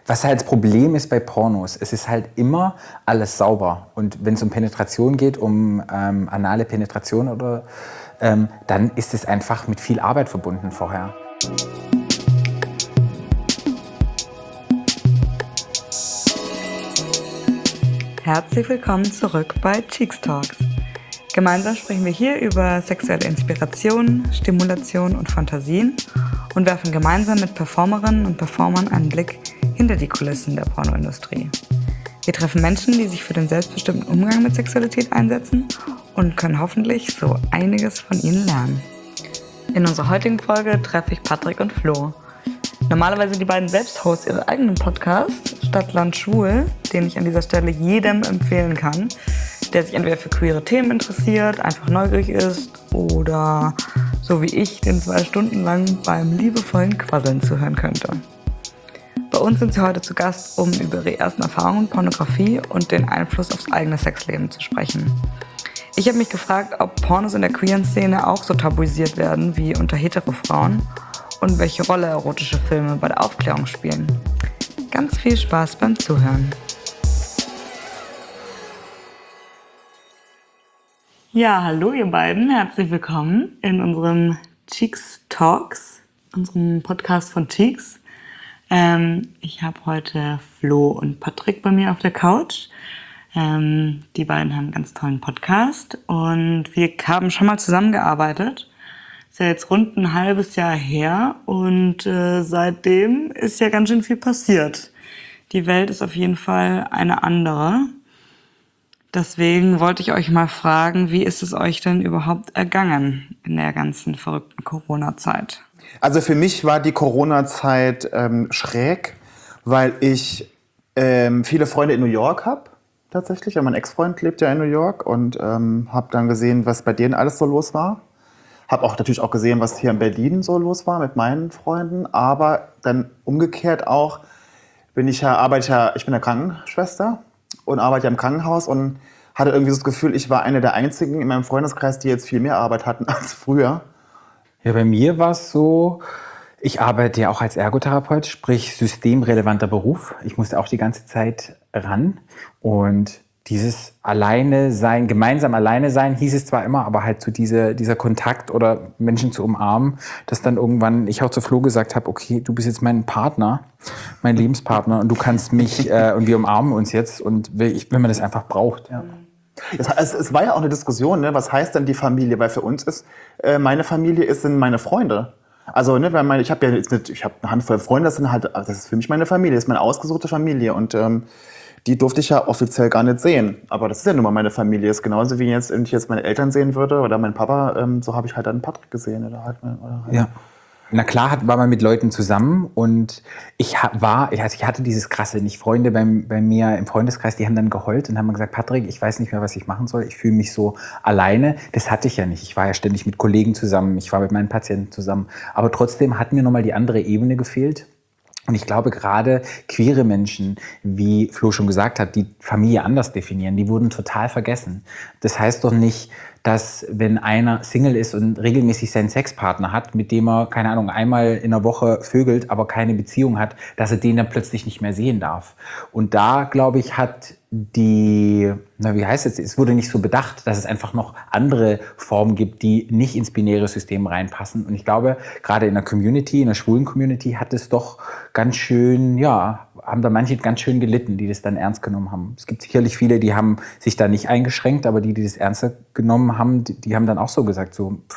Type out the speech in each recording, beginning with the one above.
Was halt das Problem ist bei Pornos, es ist halt immer alles sauber. Und wenn es um Penetration geht, um anale Penetration oder dann ist es einfach mit viel Arbeit verbunden vorher. Herzlich willkommen zurück bei Cheeks Talks. Gemeinsam sprechen wir hier über sexuelle Inspiration, Stimulation und Fantasien und werfen gemeinsam mit Performerinnen und Performern einen Blick hinter die Kulissen der Pornoindustrie. Wir treffen Menschen, die sich für den selbstbestimmten Umgang mit Sexualität einsetzen und können hoffentlich so einiges von ihnen lernen. In unserer heutigen Folge treffe ich Patrick und Flo. Normalerweise sind die beiden selbst Hosts ihres eigenen Podcasts, Stadt, Land, Schwul, den ich an dieser Stelle jedem empfehlen kann, der sich entweder für queere Themen interessiert, einfach neugierig ist oder, so wie ich, den 2 Stunden lang beim liebevollen Quasseln zuhören könnte. Bei uns sind sie heute zu Gast, um über ihre ersten Erfahrungen mit Pornografie und den Einfluss aufs eigene Sexleben zu sprechen. Ich habe mich gefragt, ob Pornos in der queeren Szene auch so tabuisiert werden wie unter hetero Frauen und welche Rolle erotische Filme bei der Aufklärung spielen. Ganz viel Spaß beim Zuhören. Ja, hallo ihr beiden, herzlich willkommen in unserem Cheeks Talks, unserem Podcast von Cheeks. Ich habe heute Flo und Patrick bei mir auf der Couch. Die beiden haben einen ganz tollen Podcast und wir haben schon mal zusammengearbeitet. Ist ja jetzt rund ein halbes Jahr her und seitdem ist ja ganz schön viel passiert. Die Welt ist auf jeden Fall eine andere. Deswegen wollte ich euch mal fragen, wie ist es euch denn überhaupt ergangen in der ganzen verrückten Corona-Zeit? Also für mich war die Corona-Zeit schräg, weil ich viele Freunde in New York habe, tatsächlich. Ja, mein Ex-Freund lebt ja in New York und habe dann gesehen, was bei denen alles so los war. Habe auch natürlich auch gesehen, was hier in Berlin so los war mit meinen Freunden. Aber dann umgekehrt auch ich bin ja Krankenschwester und arbeite ja im Krankenhaus und hatte irgendwie so das Gefühl, ich war eine der einzigen in meinem Freundeskreis, die jetzt viel mehr Arbeit hatten als früher. Ja, bei mir war es so, ich arbeite ja auch als Ergotherapeut, sprich systemrelevanter Beruf. Ich musste auch die ganze Zeit ran und dieses Alleine sein, gemeinsam alleine sein, hieß es zwar immer, aber halt so dieser Kontakt oder Menschen zu umarmen, dass dann irgendwann ich auch zu Flo gesagt habe, okay, du bist jetzt mein Partner, mein Lebenspartner und du kannst mich und wir umarmen uns jetzt und wenn man das einfach braucht. Ja. Es war ja auch eine Diskussion, ne? Was heißt denn die Familie? Weil für uns ist meine Familie sind meine Freunde. Also ne, weil ich habe ja jetzt ich habe eine Handvoll Freunde, das ist für mich meine Familie, das ist meine ausgesuchte Familie und die durfte ich ja offiziell gar nicht sehen. Aber das ist ja nun mal meine Familie. Das ist genauso wie jetzt, wenn ich jetzt meine Eltern sehen würde oder meinen Papa, so habe ich halt dann Patrick gesehen. Oder halt. Ja. Na klar war man mit Leuten zusammen und ich hatte dieses krasse, nicht Freunde bei mir im Freundeskreis, die haben dann geheult und haben gesagt, Patrick, ich weiß nicht mehr, was ich machen soll, ich fühle mich so alleine. Das hatte ich ja nicht. Ich war ja ständig mit Kollegen zusammen, ich war mit meinen Patienten zusammen. Aber trotzdem hat mir nochmal die andere Ebene gefehlt. Und ich glaube, gerade queere Menschen, wie Flo schon gesagt hat, die Familie anders definieren, die wurden total vergessen. Das heißt doch nicht, dass wenn einer Single ist und regelmäßig seinen Sexpartner hat, mit dem er, keine Ahnung, einmal in der Woche vögelt, aber keine Beziehung hat, dass er den dann plötzlich nicht mehr sehen darf. Und da, glaube ich, hat es wurde nicht so bedacht, dass es einfach noch andere Formen gibt, die nicht ins binäre System reinpassen. Und ich glaube, gerade in der Community, in der schwulen Community hat es doch ganz schön, haben da manche ganz schön gelitten, die das dann ernst genommen haben. Es gibt sicherlich viele, die haben sich da nicht eingeschränkt, aber die das ernster genommen haben, die haben dann auch so gesagt,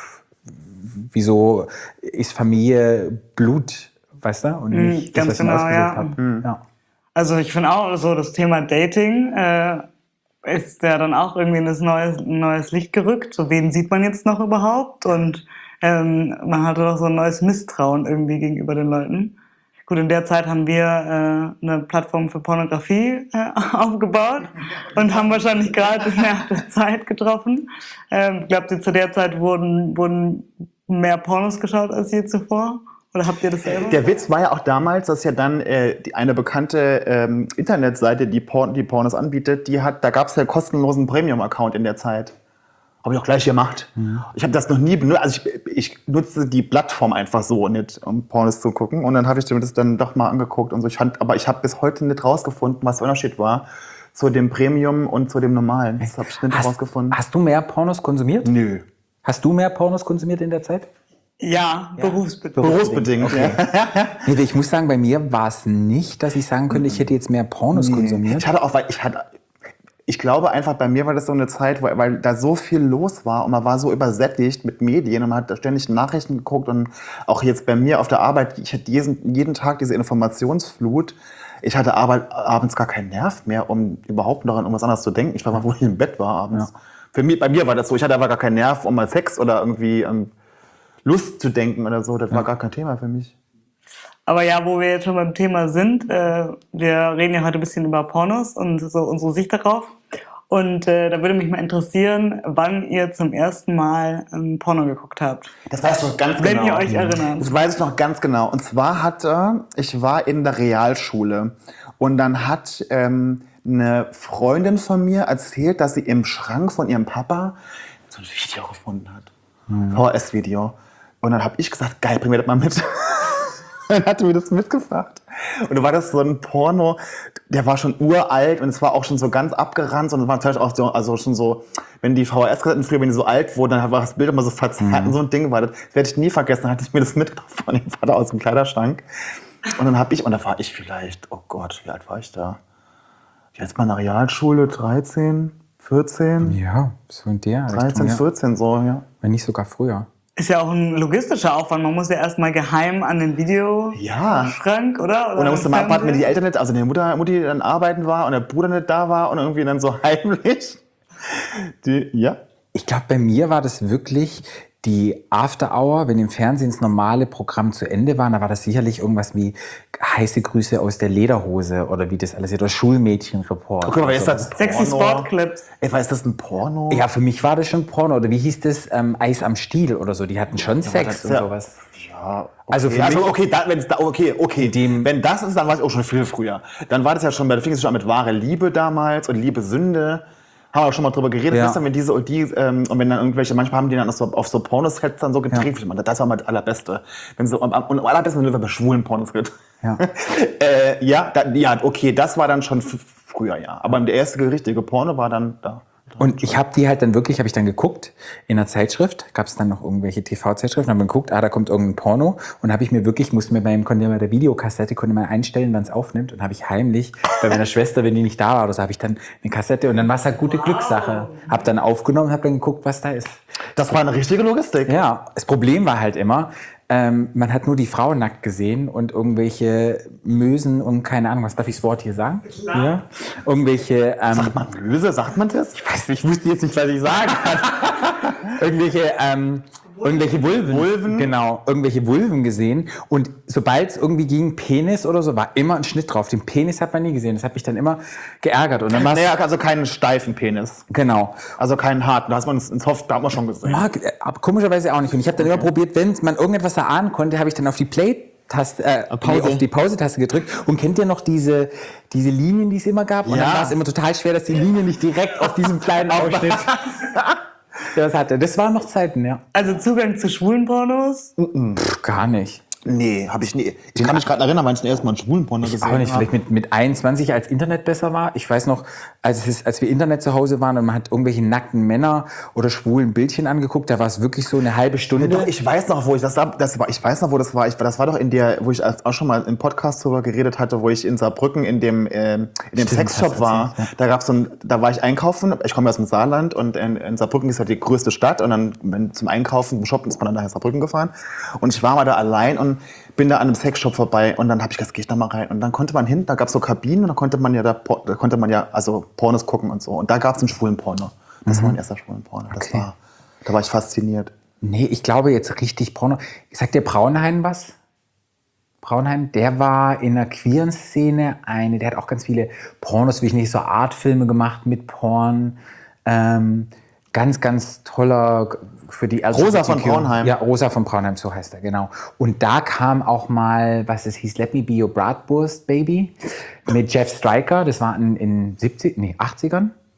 wieso ist Familie Blut, weißt du? Und nicht das, was ich mir ausgesucht habe. Ja. Also ich finde auch so, das Thema Dating ist ja dann auch irgendwie in ein neues Licht gerückt. So, wen sieht man jetzt noch überhaupt? Und man hatte doch so ein neues Misstrauen irgendwie gegenüber den Leuten. Gut, in der Zeit haben wir eine Plattform für Pornografie aufgebaut und haben wahrscheinlich gerade nach der Zeit getroffen. Glaubt ihr, zu der Zeit wurden mehr Pornos geschaut als je zuvor? Oder habt ihr das selber? Der Witz war ja auch damals, dass ja dann eine bekannte Internetseite, die Pornos anbietet, da gab es ja kostenlosen Premium-Account in der Zeit. Habe ich auch gleich gemacht. Ich habe das noch nie benutzt. Also ich nutze die Plattform einfach so nicht, um Pornos zu gucken. Und dann habe ich mir das dann doch mal angeguckt und so. Aber ich habe bis heute nicht rausgefunden, was der Unterschied war zu dem Premium und zu dem normalen. Das habe ich nicht rausgefunden. Hast du mehr Pornos konsumiert? Nö. Hast du mehr Pornos konsumiert in der Zeit? Ja, berufsbedingt. Berufsbedingt. Okay. Nee, ich muss sagen, bei mir war es nicht, dass ich sagen könnte, ich hätte jetzt mehr Pornos konsumiert. Ich glaube einfach, bei mir war das so eine Zeit, weil da so viel los war und man war so übersättigt mit Medien und man hat ständig Nachrichten geguckt und auch jetzt bei mir auf der Arbeit, ich hatte jeden Tag diese Informationsflut. Ich hatte abends gar keinen Nerv mehr, um überhaupt noch an irgendwas anderes zu denken. Ich war mal, wo ich im Bett war abends. Ja. Bei mir war das so, ich hatte aber gar keinen Nerv, um mal Sex oder irgendwie Lust zu denken oder so. Das war gar kein Thema für mich. Aber ja, wo wir jetzt schon beim Thema sind, wir reden ja heute ein bisschen über Pornos und so unsere Sicht darauf. Und da würde mich mal interessieren, wann ihr zum ersten Mal Porno geguckt habt. Das weiß ich noch ganz genau. Wenn ihr euch erinnert. Das weiß ich noch ganz genau. Und zwar ich war in der Realschule und dann hat eine Freundin von mir erzählt, dass sie im Schrank von ihrem Papa so ein Video gefunden hat. VHS-Video. Und dann habe ich gesagt, geil, bring mir das mal mit. Dann hatte mir das mitgebracht. Und da war das so ein Porno, der war schon uralt und es war auch schon so ganz abgerannt. Und es war natürlich auch so, also schon so, wenn die VHS-Kassetten früher, wenn die so alt wurden, dann war das Bild immer so verzerrt. Und so ein Ding war das. Das werde ich nie vergessen. Dann hatte ich mir das mitgebracht von dem Vater aus dem Kleiderschrank. Und dann da war ich vielleicht, oh Gott, wie alt war ich da? Jetzt mal in der Realschule, 13, 14? Ja, so in der 13, 14 so, ja. Wenn nicht sogar früher. Ist ja auch ein logistischer Aufwand. Man muss ja erstmal geheim an den Videoschrank, oder? Und dann musste man abwarten, wenn die Eltern nicht, also die Mutti dann arbeiten war und der Bruder nicht da war und irgendwie dann so heimlich. Ich glaube, bei mir war das wirklich die After Hour, wenn im Fernsehen das normale Programm zu Ende war, da war das sicherlich irgendwas wie heiße Grüße aus der Lederhose oder wie das alles ist, oder Schulmädchenreport. Okay, aber ist das Sexy Sportclips. War das ein Porno? Ja, für mich war das schon Porno. Oder wie hieß das? Eis am Stiel oder so. Die hatten schon Sex und sowas. Ja, okay. Also für mich, wenn das ist, dann war es auch schon viel früher. Dann war das ja schon, da fing es schon an mit wahre Liebe damals und Liebe Sünde. Haben wir auch schon mal drüber geredet, Ja. wenn diese und wenn dann irgendwelche, manchmal haben die dann auf so Pornosets dann so gedreht. Ja. Das war mal das Allerbeste. Wenn so, und am allerbesten, wenn du über schwulen Pornos redest. Ja. Okay, das war dann schon früher, ja. Aber der erste richtige Porno war dann da. Und ich habe die halt dann wirklich, habe ich dann geguckt, in einer Zeitschrift, gab es dann noch irgendwelche TV-Zeitschriften, habe geguckt, da kommt irgendein Porno und habe ich mir wirklich, konnte mir der Videokassette, konnte man einstellen, wann es aufnimmt und habe ich heimlich bei meiner Schwester, wenn die nicht da war oder so, habe ich dann eine Kassette und dann war es halt gute Glückssache. Habe dann aufgenommen und habe dann geguckt, was da ist. Das war eine richtige Logistik. Ja, das Problem war halt immer, man hat nur die Frau nackt gesehen und irgendwelche Mösen und keine Ahnung, was darf ich das Wort hier sagen? Ja. Irgendwelche... Sagt man Möse? Sagt man das? Ich weiß nicht, ich wusste jetzt nicht, was ich sagen kann. Irgendwelche Vulven. Genau, irgendwelche Vulven gesehen. Und sobald es irgendwie ging, Penis oder so, war immer ein Schnitt drauf. Den Penis hat man nie gesehen. Das hat mich dann immer geärgert. Und dann also keinen steifen Penis. Genau. Also keinen harten. Da hat man da hat man schon gesehen. Aber komischerweise auch nicht. Und ich habe dann immer probiert, wenn man irgendetwas erahnen konnte, habe ich dann auf die auf die Pause-Taste gedrückt. Und kennt ihr noch diese Linien, die es immer gab? Und dann war es immer total schwer, dass die Linie nicht direkt auf diesem kleinen Ausschnitt das waren noch Zeiten, ja. Also Zugang zu schwulen Pornos? Gar nicht. Nee, habe ich nie. Ich kann mich gerade erinnern, wann ich zum ersten Mal einen schwulen Porno gesehen habe. Auch nicht, vielleicht mit 21, als Internet besser war. Ich weiß noch, als wir Internet zu Hause waren und man hat irgendwelche nackten Männer oder schwulen Bildchen angeguckt, da war es wirklich so eine halbe Stunde. Doch, ich weiß noch, wo ich das war. Ich weiß noch, wo das war. Das war doch wo ich auch schon mal im Podcast drüber geredet hatte, wo ich in Saarbrücken in dem Sexshop war. Ja. Da war ich einkaufen. Ich komme aus dem Saarland und in Saarbrücken ist halt die größte Stadt und dann zum Einkaufen, zum Shoppen ist man dann nach Saarbrücken gefahren. Und ich war mal da allein und bin da an einem Sexshop vorbei und dann habe ich gesagt, gehe ich da mal rein. Und dann konnte man hin, da gab es so Kabinen und da konnte man ja also Pornos gucken und so. Und da gab es einen schwulen Porno. Das war mein erster schwulen Porno. Okay. Da war ich fasziniert. Nee, ich glaube jetzt richtig Porno. Sagt der Braunheim was? Braunheim, der war in der queeren Szene der hat auch ganz viele Pornos, wie ich nicht, so Artfilme gemacht mit Porn. Ganz, ganz toller für die LGBTQ. Rosa von Braunheim. Ja, Rosa von Braunheim, so heißt er, genau. Und da kam auch mal, was es hieß, Let Me Be Your Bratwurst Baby mit Jeff Stryker. Das war in 80ern,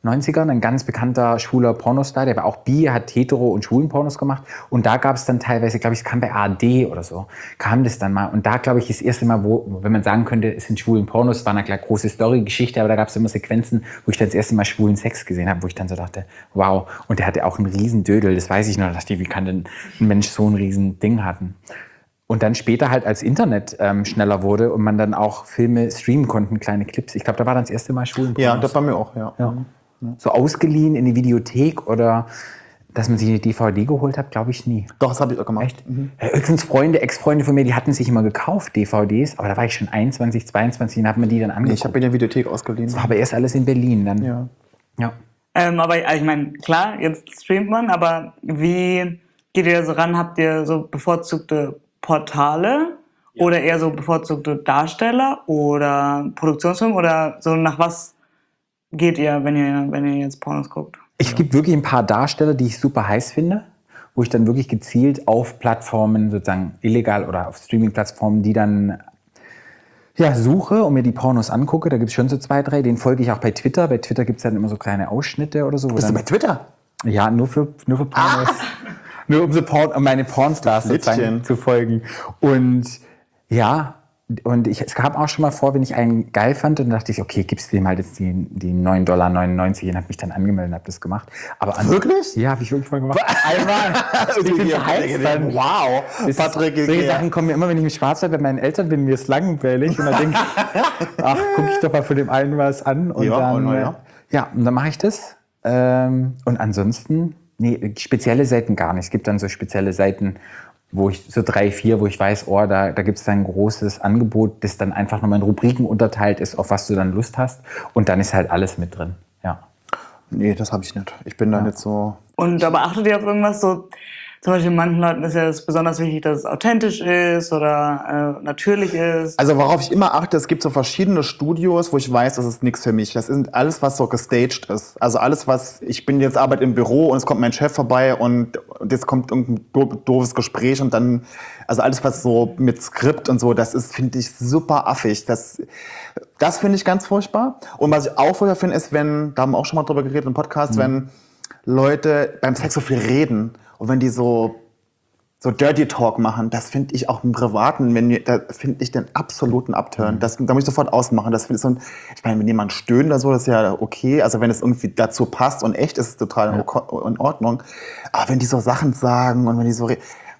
90ern, ein ganz bekannter schwuler Pornostar, der war auch bi, hat hetero- und schwulen Pornos gemacht. Und da gab es dann teilweise, glaube ich, es kam bei ARD oder so, kam das dann mal. Und da, glaube ich, das erste Mal, wo, wenn man sagen könnte, es sind schwulen Pornos, war eine klar große Story-Geschichte, aber da gab es immer Sequenzen, wo ich dann das erste Mal schwulen Sex gesehen habe, wo ich dann so dachte, wow. Und der hatte auch einen riesen Dödel, das weiß ich noch. Da dachte ich, wie kann denn ein Mensch so ein riesen Ding hatten? Und dann später halt, als Internet schneller wurde und man dann auch Filme streamen konnte, kleine Clips. Ich glaube, da war dann das erste Mal schwulen Pornos. Ja, das bei mir auch, ja. So ausgeliehen in die Videothek oder dass man sich eine DVD geholt hat, glaube ich nie. Doch, das habe ich auch gemacht. Echt? Ja, höchstens Freunde, Ex-Freunde von mir, die hatten sich immer gekauft, DVDs, aber da war ich schon 21, 22 und habe mir die dann angeguckt. Ich habe in der Videothek ausgeliehen. Das war aber erst alles in Berlin dann. Ja. Ja. Aber ich meine, klar, jetzt streamt man, aber wie geht ihr da so ran? Habt ihr so bevorzugte Portale oder eher so bevorzugte Darsteller oder Produktionsfirmen oder so nach was geht ihr, wenn ihr jetzt Pornos guckt? Es gibt wirklich ein paar Darsteller, die ich super heiß finde, wo ich dann wirklich gezielt auf Plattformen, sozusagen illegal oder auf Streaming-Plattformen, die dann suche und mir die Pornos angucke. Da gibt es schon so 2, 3. Den folge ich auch bei Twitter. Bei Twitter gibt es dann immer so kleine Ausschnitte oder so. Bist du bei Twitter? Ja, nur für Pornos. Nur um meine Pornstars sozusagen zu folgen. Und ja, und es kam auch schon mal vor, wenn ich einen geil fand, und dachte ich, okay, gibst du dem halt jetzt die $9,99 und habe mich dann angemeldet und habe das gemacht. Aber Wirklich? Ja, habe ich wirklich mal gemacht. Einmal. Ich bin so heiß dann. Wow. Patrick, solche Sachen kommen mir immer, wenn ich im Schwarzwald bei meinen Eltern bin, mir ist langweilig und dann denke ich, ach, gucke ich doch mal von dem einen was an und dann und dann mache ich das. Und ansonsten, spezielle Seiten gar nicht. Es gibt dann so spezielle Seiten, wo ich so 3, 4, wo ich weiß, da gibt es dann ein großes Angebot, das dann einfach nochmal in Rubriken unterteilt ist, auf was du dann Lust hast. Und dann ist halt alles mit drin. Ja. Nee, das habe ich nicht. Ich bin da nicht so. Und aber achtet ihr auf irgendwas so? Zum Beispiel manchen Leuten ist ja besonders wichtig, dass es authentisch ist oder natürlich ist. Also worauf ich immer achte, es gibt so verschiedene Studios, wo ich weiß, das ist nichts für mich. Das ist alles, was so gestaged ist. Also alles, ich bin jetzt arbeite im Büro und es kommt mein Chef vorbei und jetzt kommt irgendein doofes Gespräch und dann, also alles, was so mit Skript und so, das ist, finde ich, super affig. Das finde ich ganz furchtbar. Und was ich auch furchtbar finde, ist, da haben wir auch schon mal drüber geredet im Podcast, wenn Leute beim Sex so viel reden und wenn die so Dirty Talk machen, das finde ich auch im Privaten, da finde ich den absoluten Upturn. Da muss ich sofort ausmachen. Das finde ich ich meine, wenn jemand stöhnt oder so, das ist ja okay. Also wenn es irgendwie dazu passt und echt ist, ist es total in Ordnung. Aber wenn die so Sachen sagen und wenn die so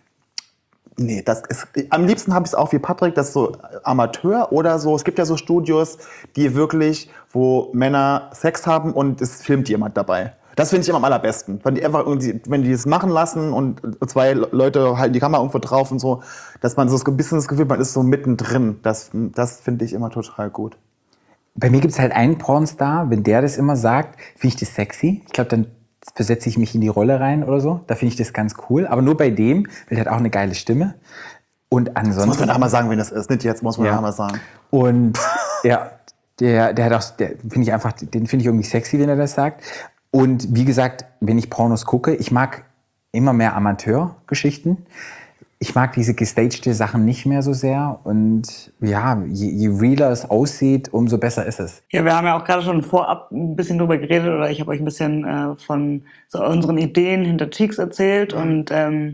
nee, das ist, am liebsten habe ich es auch wie Patrick, das ist so Amateur oder so. Es gibt ja so Studios, die wirklich, wo Männer Sex haben und es filmt jemand dabei. Das finde ich immer am allerbesten. Wenn die das machen lassen und 2 Leute halten die Kamera irgendwo drauf und so, dass man so ein bisschen das Gefühl hat, man ist so mittendrin. Das finde ich immer total gut. Bei mir gibt es halt einen Pornstar, wenn der das immer sagt, finde ich das sexy. Ich glaube, dann versetze ich mich in die Rolle rein oder so. Da finde ich das ganz cool. Aber nur bei dem, weil der hat auch eine geile Stimme. Und ansonsten. Das muss man nachher mal sagen, wenn das ist. Nicht jetzt, muss man nachher mal sagen. Und ja, der hat auch, den finde ich irgendwie sexy, wenn er das sagt. Und wie gesagt, wenn ich Pornos gucke, ich mag immer mehr Amateurgeschichten. Ich mag diese gestagte Sachen nicht mehr so sehr. Und ja, je realer es aussieht, umso besser ist es. Ja, wir haben ja auch gerade schon vorab ein bisschen drüber geredet oder ich habe euch ein bisschen von so unseren Ideen hinter Cheeks erzählt und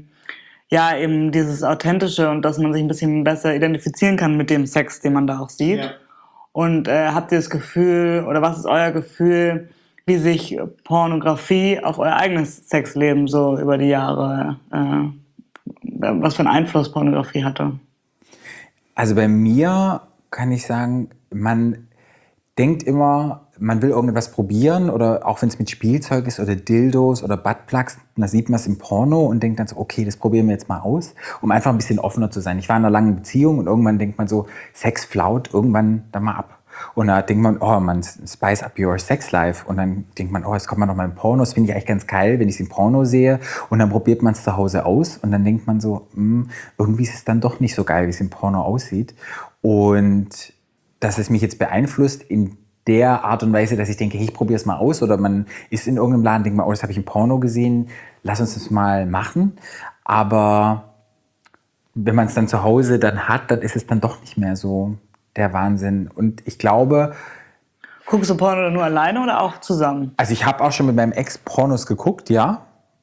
eben dieses Authentische und dass man sich ein bisschen besser identifizieren kann mit dem Sex, den man da auch sieht. Ja. Und habt ihr das Gefühl oder was ist euer Gefühl, wie sich Pornografie auf euer eigenes Sexleben so über die Jahre, was für einen Einfluss Pornografie hatte? Also bei mir kann ich sagen, man denkt immer, man will irgendwas probieren oder auch wenn es mit Spielzeug ist oder Dildos oder Buttplugs, da sieht man es im Porno und denkt dann so, okay, das probieren wir jetzt mal aus, um einfach ein bisschen offener zu sein. Ich war in einer langen Beziehung und irgendwann denkt man so, Sex flaut irgendwann dann mal ab. Und da denkt man, man spice up your sex life. Und dann denkt man, jetzt kommt man noch mal im Porno. Das finde ich eigentlich ganz geil, wenn ich es im Porno sehe. Und dann probiert man es zu Hause aus. Und dann denkt man so, irgendwie ist es dann doch nicht so geil, wie es im Porno aussieht. Und dass es mich jetzt beeinflusst in der Art und Weise, dass ich denke, hey, ich probiere es mal aus. Oder man ist in irgendeinem Laden, denkt man, das habe ich im Porno gesehen. Lass uns das mal machen. Aber wenn man es dann zu Hause dann hat, dann ist es dann doch nicht mehr so der Wahnsinn. Und ich glaube... Guckst du Porno nur alleine oder auch zusammen? Also ich habe auch schon mit meinem Ex Pornos geguckt, ja.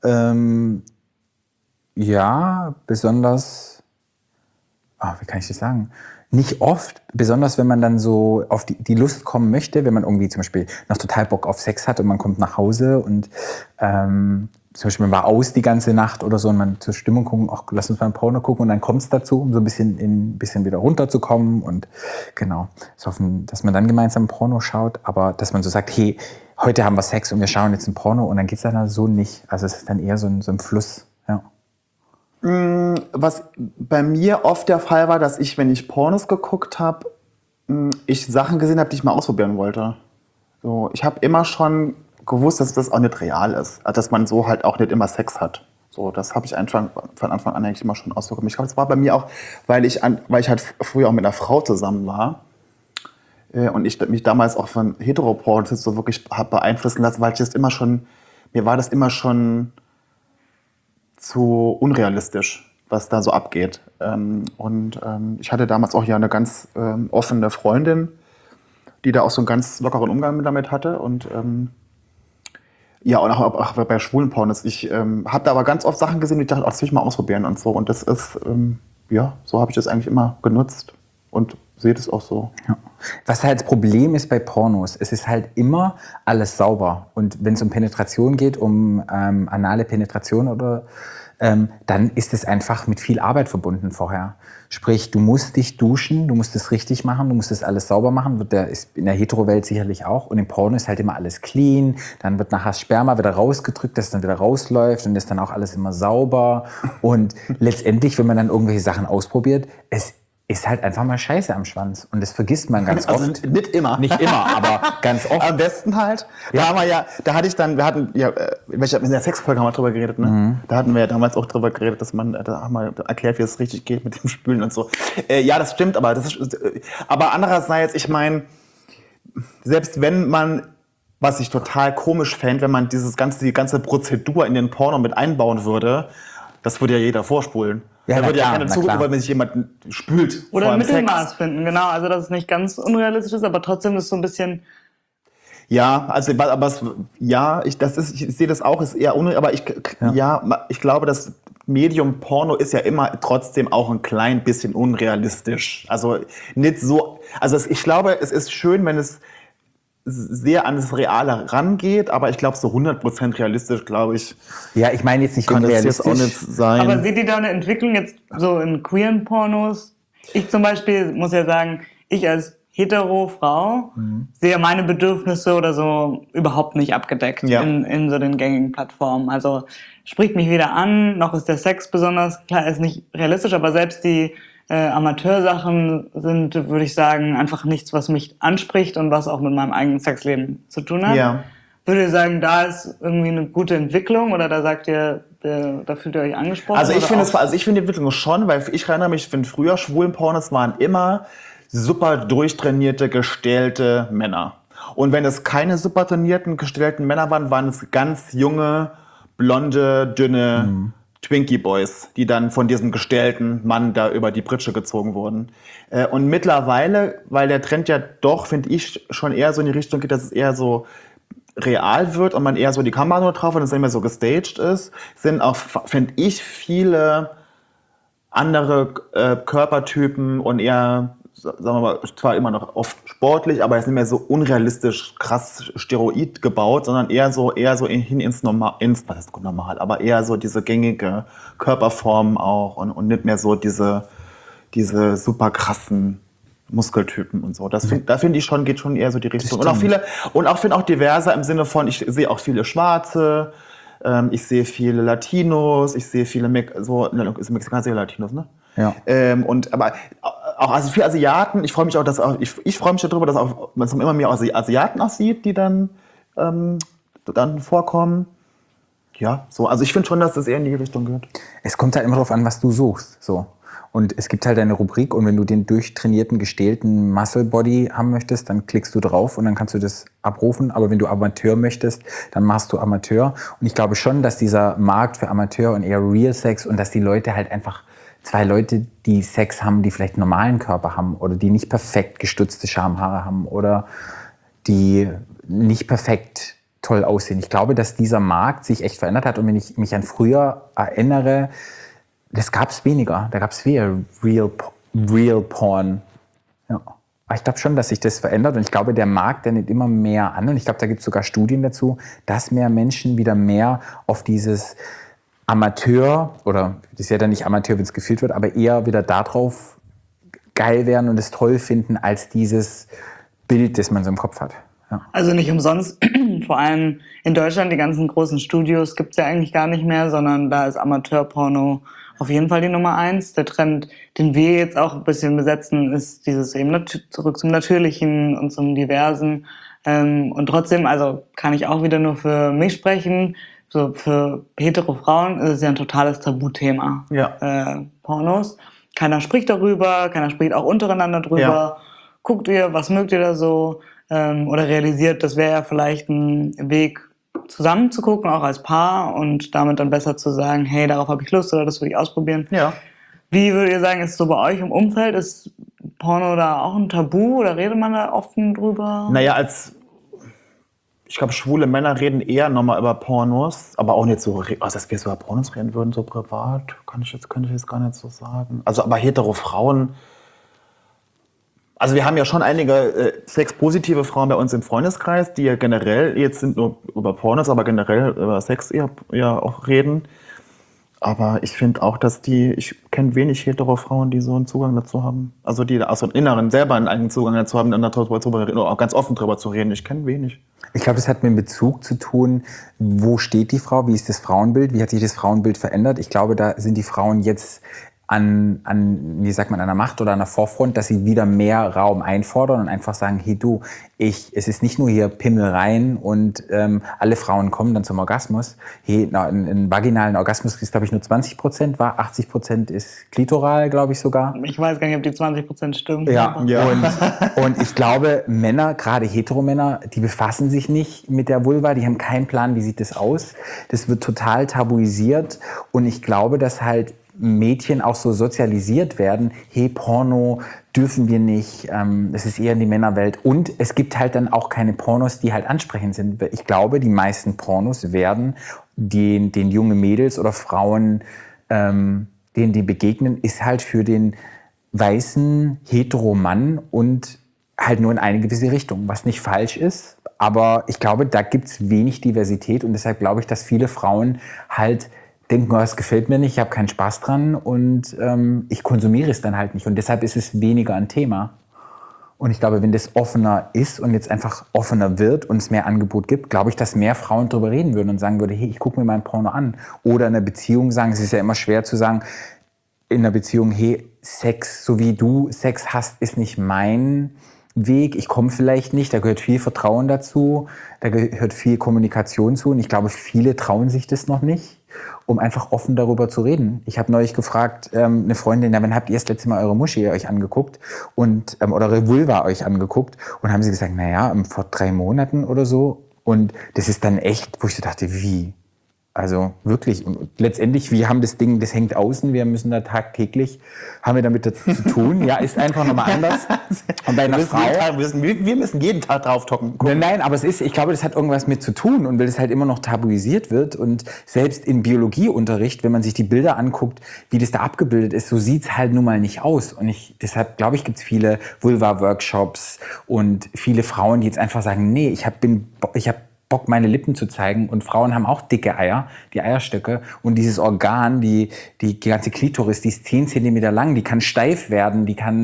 Ja, besonders, wie kann ich das sagen? Nicht oft, besonders wenn man dann so auf die Lust kommen möchte, wenn man irgendwie zum Beispiel noch total Bock auf Sex hat und man kommt nach Hause und zum Beispiel man war aus die ganze Nacht oder so und man zur Stimmung gucken, ach, lass uns mal ein Porno gucken und dann kommt es dazu, um so ein bisschen wieder runterzukommen und genau, so hoffen, dass man dann gemeinsam ein Porno schaut, aber dass man so sagt, hey, heute haben wir Sex und wir schauen jetzt ein Porno und dann geht es dann so nicht. Also es ist dann eher so ein Fluss, ja. Was bei mir oft der Fall war, dass ich, wenn ich Pornos geguckt habe, ich Sachen gesehen habe, die ich mal ausprobieren wollte. So, ich habe immer schon gewusst, dass das auch nicht real ist. Also, dass man so halt auch nicht immer Sex hat. So, das habe ich von Anfang an eigentlich immer schon ausprobiert. Ich glaube, das war bei mir auch, weil ich halt früher auch mit einer Frau zusammen war. Und ich mich damals auch von Heteropornos so wirklich habe beeinflussen lassen, weil mir war das immer schon zu unrealistisch, was da so abgeht. Ich hatte damals auch ja eine ganz offene Freundin, die da auch so einen ganz lockeren Umgang damit hatte. Und und auch bei schwulen Pornos. Ich habe da aber ganz oft Sachen gesehen, die ich dachte, das will ich mal ausprobieren und so. Und das ist, so habe ich das eigentlich immer genutzt und sehe das auch so. Ja. Was halt das Problem ist bei Pornos, es ist halt immer alles sauber. Und wenn es um Penetration geht, um anale Penetration oder dann ist es einfach mit viel Arbeit verbunden vorher. Sprich, du musst dich duschen, du musst es richtig machen, du musst das alles sauber machen. Ist in der Hetero-Welt sicherlich auch. Und im Porno ist halt immer alles clean. Dann wird nachher Sperma wieder rausgedrückt, dass es dann wieder rausläuft und ist dann auch alles immer sauber. Und letztendlich, wenn man dann irgendwelche Sachen ausprobiert, es ist halt einfach mal Scheiße am Schwanz. Und das vergisst man ganz oft. Also nicht immer. Nicht immer, aber ganz oft. Am besten halt. Wir hatten in der Sexfolge haben wir drüber geredet, ne? Mhm. Da hatten wir ja damals auch drüber geredet, da haben wir erklärt, wie es richtig geht mit dem Spülen und so. Ja, das stimmt, aber andererseits, ich meine, selbst wenn man, was ich total komisch fände, wenn man die ganze Prozedur in den Porno mit einbauen würde, das würde ja jeder vorspulen. Ja, da würde ja keiner zugucken, weil wenn sich jemand spült. Oder ein Mittelmaß finden, genau. Also, dass es nicht ganz unrealistisch ist, aber trotzdem ist so ein bisschen. Ja, also, ich sehe das auch, ist eher unrealistisch, aber ich glaube, das Medium Porno ist ja immer trotzdem auch ein klein bisschen unrealistisch. Also, nicht so, ich glaube, es ist schön, wenn es sehr an das Reale rangeht, aber ich glaube, so 100% realistisch, glaube ich. Ja, ich meine jetzt nicht kann unrealistisch. Das jetzt auch nicht sein. Aber seht ihr da eine Entwicklung jetzt so in queeren Pornos? Ich zum Beispiel muss ja sagen, ich als Hetero-Frau sehe meine Bedürfnisse oder so überhaupt nicht abgedeckt in so den gängigen Plattformen. Also spricht mich weder an, noch ist der Sex besonders, klar, ist nicht realistisch, aber selbst die Amateursachen sind, würde ich sagen, einfach nichts, was mich anspricht und was auch mit meinem eigenen Sexleben zu tun hat. Ja. Würdet ihr sagen, da ist irgendwie eine gute Entwicklung oder da sagt ihr, da fühlt ihr euch angesprochen? Also ich finde die Entwicklung schon, weil ich erinnere mich, früher schwulen Pornos waren immer super durchtrainierte, gestählte Männer. Und wenn es keine super trainierten, gestählten Männer waren, waren es ganz junge, blonde, dünne Twinkie Boys, die dann von diesem gestählten Mann da über die Pritsche gezogen wurden. Und mittlerweile, weil der Trend ja doch, finde ich, schon eher so in die Richtung geht, dass es eher so real wird und man eher so die Kamera nur drauf hat und es nicht mehr so gestaged ist, sind auch, finde ich, viele andere Körpertypen und eher, sagen wir mal, zwar immer noch oft sportlich, aber jetzt nicht mehr so unrealistisch krass Steroid gebaut, sondern eher so hin ins Normal, aber eher so diese gängige Körperform auch und nicht mehr so diese super krassen Muskeltypen und so. Da finde ich schon, geht schon eher so die Richtung. Und finde auch diverser im Sinne von, ich sehe auch viele Schwarze, ich sehe viele Latinos, ich sehe viele Mexikaner, Latinos, ne? Ja. Aber auch also viele Asiaten. Ich freue mich auch, ich freue mich darüber, dass auch man immer mehr Asiaten auch sieht, die dann vorkommen. Ja, so. Also ich finde schon, dass das eher in die Richtung geht. Es kommt halt immer darauf an, was du suchst. So. Und es gibt halt eine Rubrik und wenn du den durchtrainierten, gestählten Muscle Body haben möchtest, dann klickst du drauf und dann kannst du das abrufen. Aber wenn du Amateur möchtest, dann machst du Amateur. Und ich glaube schon, dass dieser Markt für Amateur und eher Real Sex und dass die Leute halt einfach zwei Leute, die Sex haben, die vielleicht einen normalen Körper haben oder die nicht perfekt gestutzte Schamhaare haben oder die nicht perfekt toll aussehen. Ich glaube, dass dieser Markt sich echt verändert hat. Und wenn ich mich an früher erinnere, das gab es weniger. Da gab es weniger Real Porn. Ja. Aber ich glaube schon, dass sich das verändert. Und ich glaube, der Markt, der nimmt immer mehr an. Und ich glaube, da gibt es sogar Studien dazu, dass mehr Menschen wieder mehr auf dieses Amateur, oder das ist ja dann nicht Amateur, wenn es gefilmt wird, aber eher wieder darauf geil werden und es toll finden, als dieses Bild, das man so im Kopf hat. Ja. Also nicht umsonst, vor allem in Deutschland, die ganzen großen Studios gibt es ja eigentlich gar nicht mehr, sondern da ist Amateurporno auf jeden Fall die Nummer 1. Der Trend, den wir jetzt auch ein bisschen besetzen, ist dieses eben zurück zum Natürlichen und zum Diversen. Und trotzdem, also kann ich auch wieder nur für mich sprechen, so für hetero Frauen ist es ja ein totales Tabuthema. Ja. Pornos. Keiner spricht darüber, keiner spricht auch untereinander drüber. Ja. Guckt ihr, was mögt ihr da so? Oder realisiert, das wäre ja vielleicht ein Weg, zusammen zu gucken, auch als Paar und damit dann besser zu sagen, hey, darauf habe ich Lust oder das will ich ausprobieren. Ja. Wie würdet ihr sagen, ist es so bei euch im Umfeld? Ist Porno da auch ein Tabu oder redet man da offen drüber? Naja, ich glaube, schwule Männer reden eher nochmal über Pornos, aber auch nicht so, also dass wir so über Pornos reden würden, so privat, könnte ich jetzt gar nicht so sagen. Also, aber hetero Frauen, also wir haben ja schon einige sexpositive Frauen bei uns im Freundeskreis, die ja generell, jetzt sind nur über Pornos, aber generell über Sex eher auch reden. Aber ich finde auch, dass ich kenne wenig hetero Frauen, die so einen Zugang dazu haben. Also die aus dem Inneren selber einen eigenen Zugang dazu haben, dann darüber reden, oder auch ganz offen darüber zu reden. Ich kenne wenig. Ich glaube, das hat mit dem Bezug zu tun, wo steht die Frau, wie ist das Frauenbild, wie hat sich das Frauenbild verändert. Ich glaube, da sind die Frauen jetzt wie sagt man, an der Macht oder an der Vorfront, dass sie wieder mehr Raum einfordern und einfach sagen, hey du, es ist nicht nur hier Pimmel rein und alle Frauen kommen dann zum Orgasmus. Hey, einen vaginalen Orgasmus ist, glaube ich, nur 20%, 80% ist klitoral, glaube ich sogar. Ich weiß gar nicht, ob die 20% stimmen. Ja. Und ich glaube, Männer, gerade Heteromänner, die befassen sich nicht mit der Vulva, die haben keinen Plan, wie sieht das aus. Das wird total tabuisiert und ich glaube, dass halt Mädchen auch so sozialisiert werden, hey, Porno dürfen wir nicht, es ist eher in die Männerwelt. Und es gibt halt dann auch keine Pornos, die halt ansprechend sind. Ich glaube, die meisten Pornos werden den jungen Mädels oder Frauen, denen die begegnen, ist halt für den weißen Hetero-Mann und halt nur in eine gewisse Richtung, was nicht falsch ist. Aber ich glaube, da gibt es wenig Diversität und deshalb glaube ich, dass viele Frauen halt denken, es gefällt mir nicht, ich habe keinen Spaß dran und ich konsumiere es dann halt nicht. Und deshalb ist es weniger ein Thema. Und ich glaube, wenn das offener ist und jetzt einfach offener wird und es mehr Angebot gibt, glaube ich, dass mehr Frauen darüber reden würden und sagen würden, hey, ich gucke mir mal ein Porno an. Oder in einer Beziehung sagen, es ist ja immer schwer zu sagen, in einer Beziehung, hey, Sex, so wie du Sex hast, ist nicht mein Weg, ich komme vielleicht nicht, da gehört viel Vertrauen dazu, da gehört viel Kommunikation zu und ich glaube, viele trauen sich das noch nicht, um einfach offen darüber zu reden. Ich habe neulich gefragt, eine Freundin, wann habt ihr das letzte Mal eure Muschi euch angeguckt und oder eure Vulva euch angeguckt und haben sie gesagt, naja, vor 3 Monaten oder so und das ist dann echt, wo ich so dachte, wie? Also wirklich, und letztendlich, wir haben das Ding, das hängt außen, wir müssen da tagtäglich, haben wir damit zu tun. Ja, ist einfach nochmal anders. Und bei einer Frau... Wir müssen jeden Tag drauf gucken. Nein, aber ich glaube, das hat irgendwas mit zu tun und weil das halt immer noch tabuisiert wird und selbst im Biologieunterricht, wenn man sich die Bilder anguckt, wie das da abgebildet ist, so sieht es halt nun mal nicht aus. Und deshalb glaube ich, gibt es viele Vulva-Workshops und viele Frauen, die jetzt einfach sagen, nee, ich hab Bock, meine Lippen zu zeigen. Und Frauen haben auch dicke Eier, die Eierstöcke. Und dieses Organ, die ganze Klitoris, die ist 10 Zentimeter lang, die kann steif werden,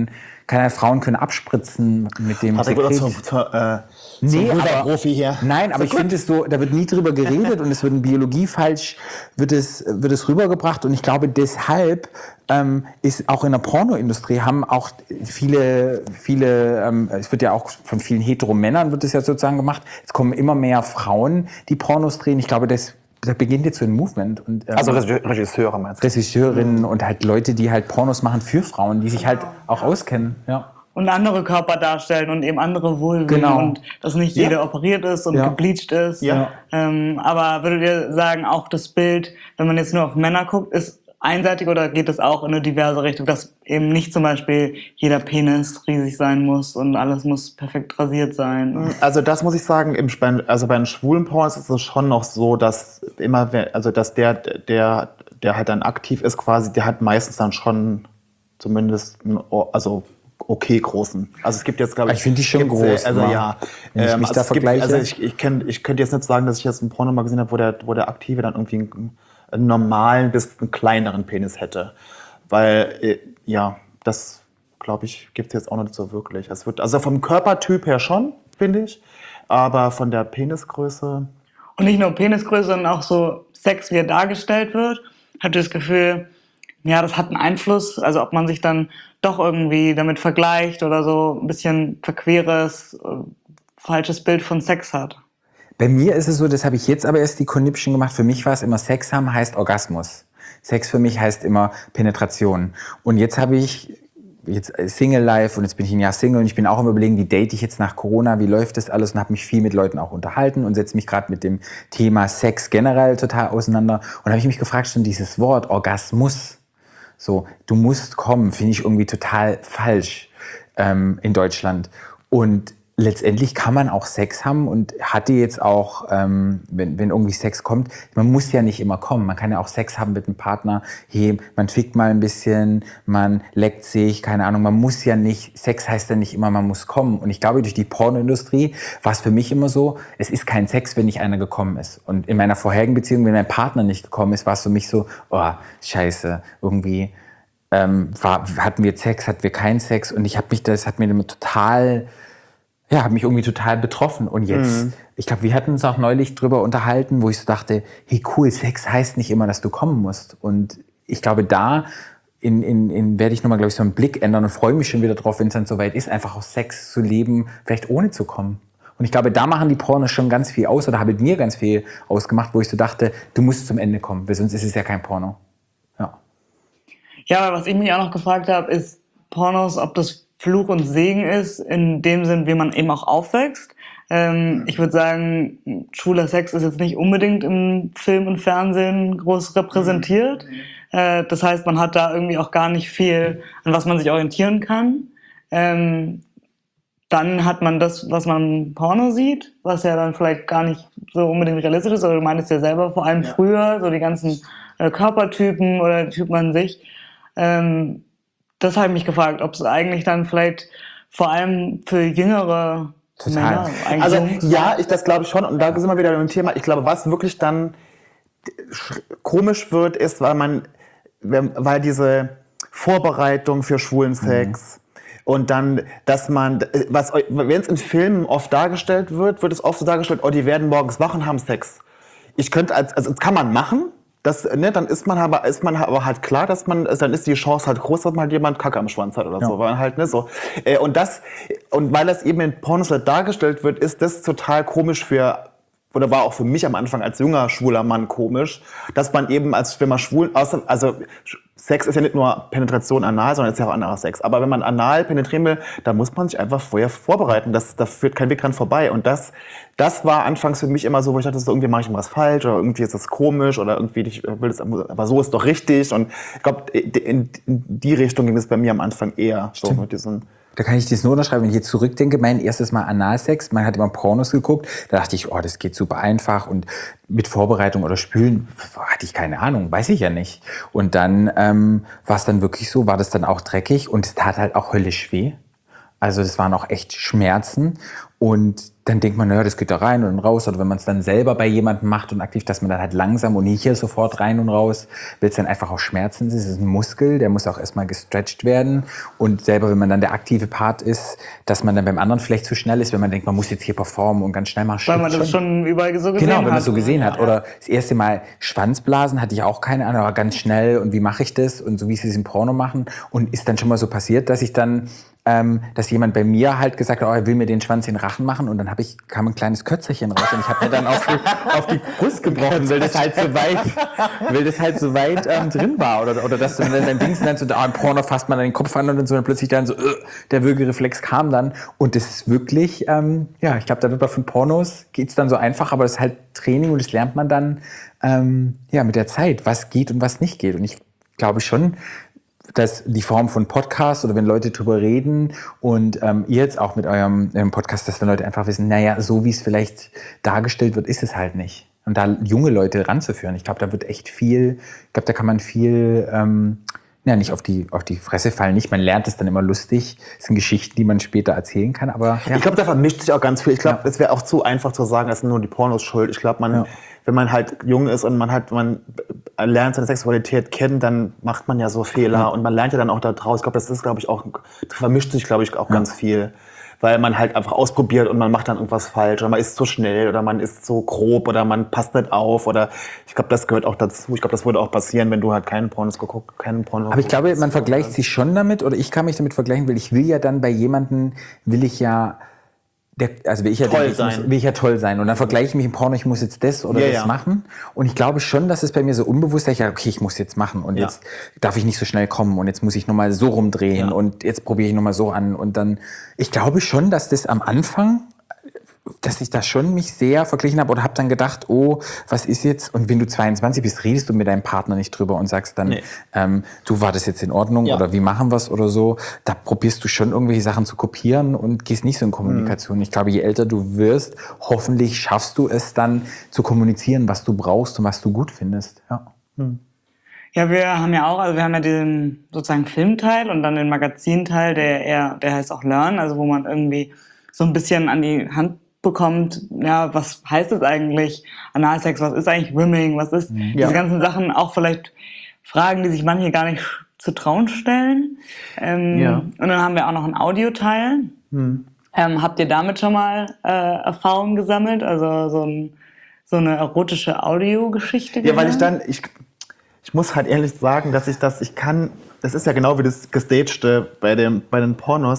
Frauen können abspritzen mit dem Sekret. Nee, Profi hier. Nein, aber ich finde es so, da wird nie drüber geredet und es wird in Biologie falsch, wird es rübergebracht. Und ich glaube, deshalb ist auch in der Pornoindustrie haben auch viele, es wird ja auch von vielen Hetero-Männern wird es ja sozusagen gemacht. Es kommen immer mehr Frauen, die Pornos drehen. Ich glaube, da beginnt jetzt so ein Movement. Und, also Regisseure meinst du? Regisseurinnen und halt Leute, die halt Pornos machen für Frauen, die sich halt auch auskennen. Ja. Und andere Körper darstellen und eben andere Vulven. Genau. Und dass nicht jeder operiert ist und gebleached ist. Ja. Aber würdet ihr sagen, auch das Bild, wenn man jetzt nur auf Männer guckt, ist einseitig oder geht es auch in eine diverse Richtung, dass eben nicht zum Beispiel jeder Penis riesig sein muss und alles muss perfekt rasiert sein? Also das muss ich sagen, also bei den schwulen Pornos ist es schon noch so, dass immer, also dass der halt dann aktiv ist quasi, der hat meistens dann schon zumindest einen, also okay großen. Also es gibt jetzt, glaube ich... Ich finde die schon groß. Also ja. Wenn ich mich da vergleiche. Also ich könnte jetzt nicht sagen, dass ich jetzt ein Porno mal gesehen habe, wo der Aktive dann irgendwie einen normalen bis einen kleineren Penis hätte. Weil, ja, das, glaube ich, gibt es jetzt auch nicht so wirklich. Es wird, also vom Körpertyp her schon, finde ich, aber von der Penisgröße... Und nicht nur Penisgröße, sondern auch so Sex, wie er dargestellt wird. Habt ihr das Gefühl, ja, das hat einen Einfluss, also ob man sich dann doch irgendwie damit vergleicht oder so ein bisschen verqueres, falsches Bild von Sex hat? Bei mir ist es so, das habe ich jetzt aber erst die Conniption gemacht. Für mich war es immer, Sex haben heißt Orgasmus. Sex für mich heißt immer Penetration. Und jetzt habe ich Single Life und jetzt bin ich ein Jahr Single und ich bin auch im Überlegen, wie date ich jetzt nach Corona, wie läuft das alles und habe mich viel mit Leuten auch unterhalten und setze mich gerade mit dem Thema Sex generell total auseinander. Und habe ich mich gefragt, schon dieses Wort Orgasmus, so, du musst kommen, finde ich irgendwie total falsch in Deutschland. Und letztendlich kann man auch Sex haben und hatte jetzt auch, wenn irgendwie Sex kommt, man muss ja nicht immer kommen. Man kann ja auch Sex haben mit einem Partner. Hey, man fickt mal ein bisschen, man leckt sich, keine Ahnung. Man muss ja nicht, Sex heißt ja nicht immer, man muss kommen. Und ich glaube, durch die Pornoindustrie war es für mich immer so, es ist kein Sex, wenn nicht einer gekommen ist. Und in meiner vorherigen Beziehung, wenn mein Partner nicht gekommen ist, war es für mich so, oh, scheiße, irgendwie hatten wir Sex, hatten wir keinen Sex. Und das hat mir immer total... Ja, hat mich irgendwie total betroffen. Und jetzt, ich glaube, wir hatten uns auch neulich drüber unterhalten, wo ich so dachte, hey cool, Sex heißt nicht immer, dass du kommen musst. Und ich glaube, da werde ich nochmal, glaube ich, so einen Blick ändern und freue mich schon wieder drauf, wenn es dann soweit ist, einfach auch Sex zu leben, vielleicht ohne zu kommen. Und ich glaube, da machen die Pornos schon ganz viel aus oder haben mir ganz viel ausgemacht, wo ich so dachte, du musst zum Ende kommen, weil sonst ist es ja kein Porno. Ja. Ja, aber was ich mich auch noch gefragt habe, ist Pornos, ob das Fluch und Segen ist, in dem Sinn, wie man eben auch aufwächst. Ich würde sagen, schwuler Sex ist jetzt nicht unbedingt im Film und Fernsehen groß repräsentiert. Das heißt, man hat da irgendwie auch gar nicht viel, an was man sich orientieren kann. Dann hat man das, was man im Porno sieht, was ja dann vielleicht gar nicht so unbedingt realistisch ist, aber du meintest ja selber, vor allem früher, so die ganzen Körpertypen oder die Typen an sich. Das habe ich mich gefragt, ob es eigentlich dann vielleicht vor allem für jüngere Männer eigentlich... Also ja, das glaube ich schon. Und da sind wir wieder beim Thema. Ich glaube, was wirklich dann komisch wird, ist, weil diese Vorbereitung für schwulen Sex und dann, dass man, wenn es in Filmen oft dargestellt wird, wird es oft so dargestellt, oh, die werden morgens wach und haben Sex. Das kann man machen. Dann ist man aber halt klar, dann ist die Chance halt groß, dass mal jemand Kacke am Schwanz hat oder so, weil halt, so. Und weil das eben in Pornos halt dargestellt wird, ist das total komisch oder war auch für mich am Anfang als junger schwuler Mann komisch, dass man eben wenn man schwul, also Sex ist ja nicht nur Penetration anal, sondern es ist ja auch anderer Sex. Aber wenn man anal penetrieren will, dann muss man sich einfach vorher vorbereiten. Da führt kein Weg dran vorbei. Und das war anfangs für mich immer so, wo ich dachte, so, irgendwie mache ich irgendwas falsch oder irgendwie ist das komisch oder irgendwie aber so ist doch richtig. Und ich glaube, in die Richtung ging es bei mir am Anfang eher so mit diesem. Da kann ich das nur unterschreiben, wenn ich jetzt zurückdenke, mein erstes Mal Analsex, man hat immer Pornos geguckt, da dachte ich, oh, das geht super einfach und mit Vorbereitung oder Spülen hatte ich keine Ahnung, weiß ich ja nicht. Und dann war es dann wirklich so, war das dann auch dreckig und es tat halt auch höllisch weh. Also das waren auch echt Schmerzen und dann denkt man, naja, das geht da rein und raus. Oder wenn man es dann selber bei jemandem macht und aktiv, dass man dann halt langsam und nicht hier sofort rein und raus, will es dann einfach auch Schmerzen. Das ist ein Muskel, der muss auch erstmal gestretcht werden. Und selber, wenn man dann der aktive Part ist, dass man dann beim anderen vielleicht zu schnell ist, wenn man denkt, man muss jetzt hier performen und ganz schnell mal weil man das schon überall so gesehen hat. Genau, wenn man es so gesehen hat. Oder das erste Mal Schwanzblasen hatte ich auch keine Ahnung, aber ganz schnell und wie mache ich das und so wie sie es im Porno machen. Und ist dann schon mal so passiert, dass ich dann dass jemand bei mir halt gesagt hat, oh, er will mir den Schwanz in den Rachen machen und dann kam ein kleines Kötzerchen raus und ich habe mir dann auf die Brust gebrochen, weil das halt so weit drin war oder dass du dann Dings dann so im Porno fasst man dann den Kopf an und dann so dann plötzlich dann so der Würgereflex kam dann und das ist wirklich ich glaube, da wird bei 5 Pornos geht's dann so einfach, aber das ist halt Training und das lernt man dann mit der Zeit, was geht und was nicht geht und ich glaube schon, dass die Form von Podcast oder wenn Leute drüber reden und ihr jetzt auch mit eurem Podcast, dass dann Leute einfach wissen, naja, so wie es vielleicht dargestellt wird, ist es halt nicht. Und da junge Leute ranzuführen, ich glaube, da wird echt viel, ich glaube, da kann man viel, nicht auf die Fresse fallen, nicht, man lernt es dann immer lustig, das sind Geschichten, die man später erzählen kann, aber... Ja. Ich glaube, da vermischt sich auch ganz viel. Ich glaube, es wäre auch zu einfach zu sagen, es sind nur die Pornos schuld. Ich glaube, wenn man halt jung ist und man lernt seine Sexualität kennen, dann macht man ja so Fehler und man lernt ja dann auch da draus. Ich glaube, das vermischt sich, glaube ich, auch ganz viel. Weil man halt einfach ausprobiert und man macht dann irgendwas falsch oder man ist zu schnell oder man ist so grob oder man passt nicht auf oder ich glaube, das gehört auch dazu. Ich glaube, das würde auch passieren, wenn du halt keinen Pornos geguckt. Aber ich glaube, man vergleicht sich schon damit oder ich kann mich damit vergleichen, weil ich will ja dann bei jemandem, will ich ja toll sein. Und dann vergleiche ich mich im Porno, ich muss jetzt das oder das machen. Und ich glaube schon, dass es bei mir so unbewusst ist, okay, ich muss jetzt machen und jetzt darf ich nicht so schnell kommen und jetzt muss ich nochmal so rumdrehen und jetzt probiere ich nochmal so an. Und dann, ich glaube schon, dass das am Anfang, dass ich da schon mich sehr verglichen habe oder habe dann gedacht, oh, was ist jetzt? Und wenn du 22 bist, redest du mit deinem Partner nicht drüber und sagst dann, du, war das jetzt in Ordnung oder wie machen wir es oder so. Da probierst du schon irgendwelche Sachen zu kopieren und gehst nicht so in Kommunikation. Ich glaube, je älter du wirst, hoffentlich schaffst du es dann zu kommunizieren, was du brauchst und was du gut findest. Ja. Ja, wir haben ja den sozusagen Filmteil und dann den Magazinteil, der heißt auch Learn, also wo man irgendwie so ein bisschen an die Hand bekommt, ja, was heißt es eigentlich Analsex, was ist eigentlich Rimming, was ist diese ganzen Sachen, auch vielleicht Fragen, die sich manche gar nicht zu trauen stellen. Und dann haben wir auch noch einen Audioteil. Habt ihr damit schon mal Erfahrungen gesammelt? Also so eine erotische Audiogeschichte? Ja, weil ich muss halt ehrlich sagen, dass das ist ja genau wie das Gestagte bei den Pornos,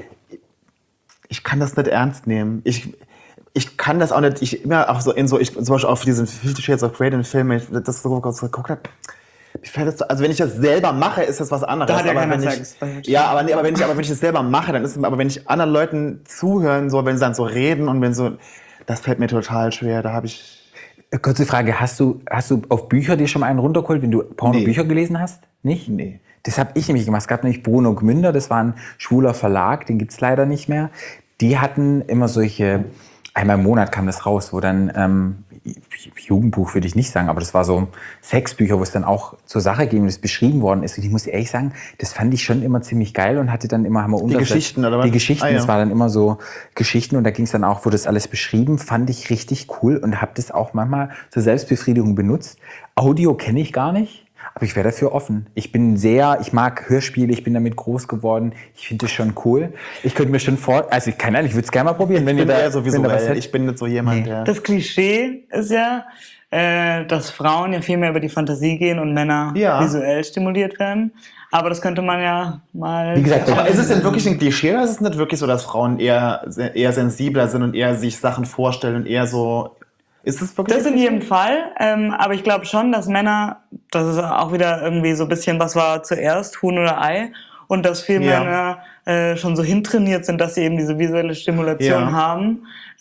ich kann das nicht ernst nehmen. Ich kann das auch nicht, zum Beispiel auf diesen 50 Shades of Grey, den Film, das so geguckt habe, also wenn ich das selber mache, ist das was anderes. Da hat ja keiner Sex. Ja, aber wenn ich das selber mache, dann ist es, aber wenn ich anderen Leuten zuhören soll, wenn sie dann so reden und das fällt mir total schwer, da habe ich... Kurze Frage, hast du auf Bücher dir schon mal einen runtergeholt, wenn du Pornobücher gelesen hast? Nicht? Nee. Das habe ich nämlich gemacht. Es gab nämlich Bruno Gmünder, das war ein schwuler Verlag, den gibt's leider nicht mehr. Die hatten immer solche, einmal im Monat kam das raus, wo dann, Jugendbuch würde ich nicht sagen, aber das war so Sexbücher, wo es dann auch zur Sache ging und es beschrieben worden ist. Und ich muss ehrlich sagen, das fand ich schon immer ziemlich geil und hatte dann immer, die Geschichten, oder was? Die Geschichten, das war dann immer so Geschichten und da ging es dann auch, wurde das alles beschrieben, fand ich richtig cool und habe das auch manchmal zur Selbstbefriedigung benutzt. Audio kenne ich gar nicht. Aber ich wäre dafür offen. Ich mag Hörspiele, ich bin damit groß geworden. Ich finde das schon cool. Ich könnte mir schon ich würde es gerne mal probieren, wenn ihr da so visuell. Ich bin nicht so jemand, der... Das Klischee ist ja, dass Frauen ja viel mehr über die Fantasie gehen und Männer visuell stimuliert werden. Aber das könnte man ja mal... Wie gesagt, aber ist es denn wirklich ein Klischee oder ist es nicht wirklich so, dass Frauen eher sensibler sind und eher sich Sachen vorstellen und eher so... Ist es wirklich? Das in jedem Fall, aber ich glaube schon, dass Männer, das ist auch wieder irgendwie so ein bisschen, was war zuerst, Huhn oder Ei, und dass viele Männer schon so hintrainiert sind, dass sie eben diese visuelle Stimulation haben.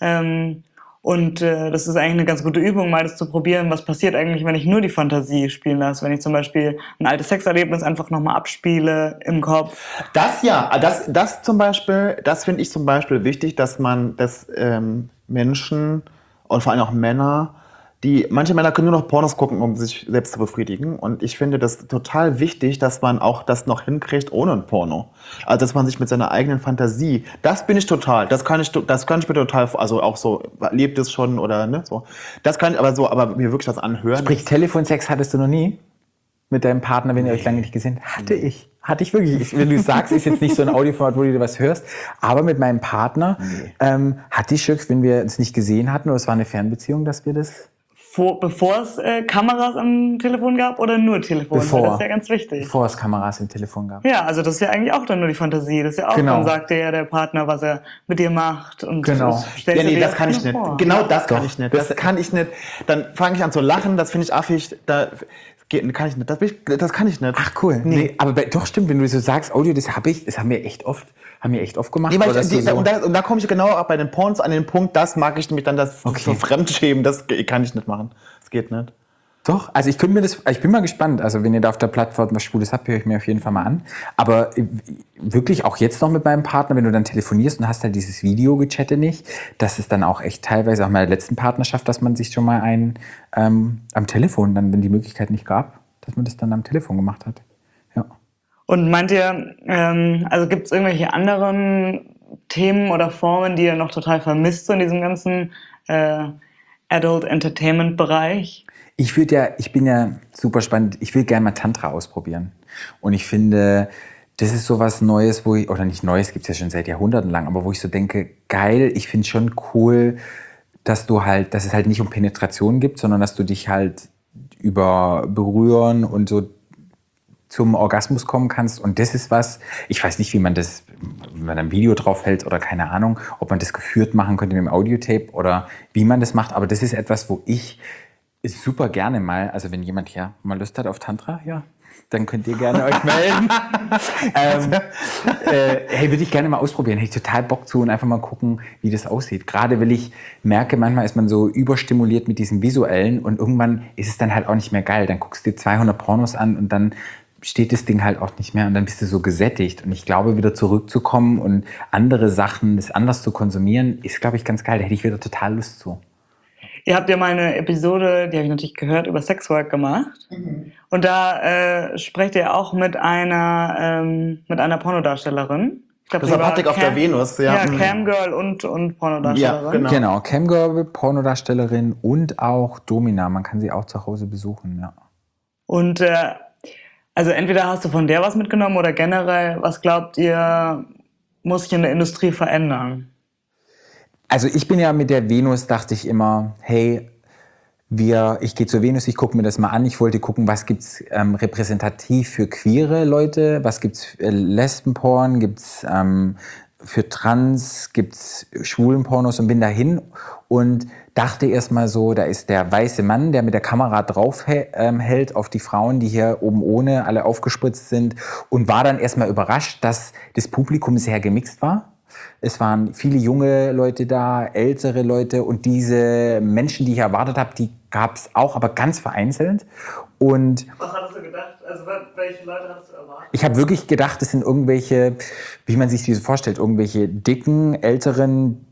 Das ist eigentlich eine ganz gute Übung, mal das zu probieren, was passiert eigentlich, wenn ich nur die Fantasie spielen lasse, wenn ich zum Beispiel ein altes Sexerlebnis einfach nochmal abspiele im Kopf. Das zum Beispiel, das finde ich zum Beispiel wichtig, dass Menschen und vor allem auch Männer, manche Männer können nur noch Pornos gucken, um sich selbst zu befriedigen. Und ich finde das total wichtig, dass man auch das noch hinkriegt ohne ein Porno. Also, dass man sich mit seiner eigenen Fantasie, das bin ich total, das kann ich mir total, also auch so, lebt es schon oder, ne, so. Das kann ich aber mir wirklich was anhören. Sprich, Telefonsex hattest du noch nie? Mit deinem Partner, wenn ihr euch lange nicht gesehen habt? Hatte ich wirklich. Wenn du sagst, ist jetzt nicht so ein Audioformat, wo du dir was hörst. Aber mit meinem Partner hatte ich schon, wenn wir uns nicht gesehen hatten, oder es war eine Fernbeziehung, dass wir das... Bevor es Kameras am Telefon gab oder nur Telefon? Das ist ja ganz wichtig. Bevor es Kameras im Telefon gab. Ja, also das ist ja eigentlich auch dann nur die Fantasie. Das ist ja auch, dann sagt dir ja der Partner, was er mit dir macht. Und genau. Das kann ich nicht. Genau das kann ich nicht. Das kann ich nicht. Dann fange ich an zu lachen, das finde ich affig. Kann ich nicht. Das kann ich nicht. Ach cool. Nee, aber doch stimmt, wenn du so sagst, Audio, das haben wir echt oft gemacht. Nee, und da komme ich genau auch bei den Porns an den Punkt, das mag ich nämlich dann, so Fremdschämen, das kann ich nicht machen. Das geht nicht. Doch, also ich bin mal gespannt. Also wenn ihr da auf der Plattform was Schwules habt, höre ich mir auf jeden Fall mal an. Aber wirklich auch jetzt noch mit meinem Partner, wenn du dann telefonierst und hast halt dieses Video-Gechatte nicht, das ist dann auch echt teilweise auch in meiner letzten Partnerschaft, dass man sich schon mal am Telefon, dann, wenn die Möglichkeit nicht gab, dass man das dann am Telefon gemacht hat. Ja. Und meint ihr, also gibt es irgendwelche anderen Themen oder Formen, die ihr noch total vermisst so in diesem ganzen Adult Entertainment Bereich? Ich bin ja super spannend, ich will gerne mal Tantra ausprobieren. Und ich finde, das ist so was Neues, oder nicht Neues, gibt es ja schon seit Jahrhunderten lang, aber wo ich so denke, geil, ich finde schon cool, dass es halt nicht um Penetration gibt, sondern dass du dich halt über Berühren und so zum Orgasmus kommen kannst. Und das ist was, ich weiß nicht, wie man ein Video drauf hält oder keine Ahnung, ob man das geführt machen könnte mit dem Audiotape oder wie man das macht. Aber das ist etwas, wo ich super gerne mal, also wenn jemand hier mal Lust hat auf Tantra, ja, dann könnt ihr gerne euch melden. Hey, würde ich gerne mal ausprobieren. Hätte ich total Bock zu und einfach mal gucken, wie das aussieht. Gerade weil ich merke, manchmal ist man so überstimuliert mit diesem Visuellen und irgendwann ist es dann halt auch nicht mehr geil. Dann guckst du dir 200 Pornos an und dann steht das Ding halt auch nicht mehr und dann bist du so gesättigt. Und ich glaube, wieder zurückzukommen und andere Sachen, das anders zu konsumieren, ist, glaube ich, ganz geil. Da hätte ich wieder total Lust zu. Ihr habt ja mal eine Episode, die habe ich natürlich gehört, über Sexwork gemacht. Mhm. Und da sprecht ihr auch mit einer Pornodarstellerin. Ich glaub, das war Patrick auf der Venus. Ja, Camgirl und Pornodarstellerin. Ja, genau. Camgirl, Pornodarstellerin und auch Domina. Man kann sie auch zu Hause besuchen, ja. Und also entweder hast du von der was mitgenommen oder generell, was glaubt ihr, muss sich in der Industrie verändern? Also ich bin ja mit der Venus, dachte ich immer, hey, ich gehe zur Venus, ich gucke mir das mal an. Ich wollte gucken, was gibt's repräsentativ für queere Leute, was gibt's für Lesbenporn, gibt's für Trans, gibt's Schwulenpornos und bin dahin und dachte erstmal so, da ist der weiße Mann, der mit der Kamera drauf hält auf die Frauen, die hier oben ohne alle aufgespritzt sind und war dann erstmal überrascht, dass das Publikum sehr gemixt war. Es waren viele junge Leute da, ältere Leute und diese Menschen, die ich erwartet habe, die gab es auch, aber ganz vereinzelt. Und was hattest du gedacht? Also welche Leute hattest du erwartet? Ich habe wirklich gedacht, das sind irgendwelche, wie man sich diese vorstellt, irgendwelche dicken, älteren,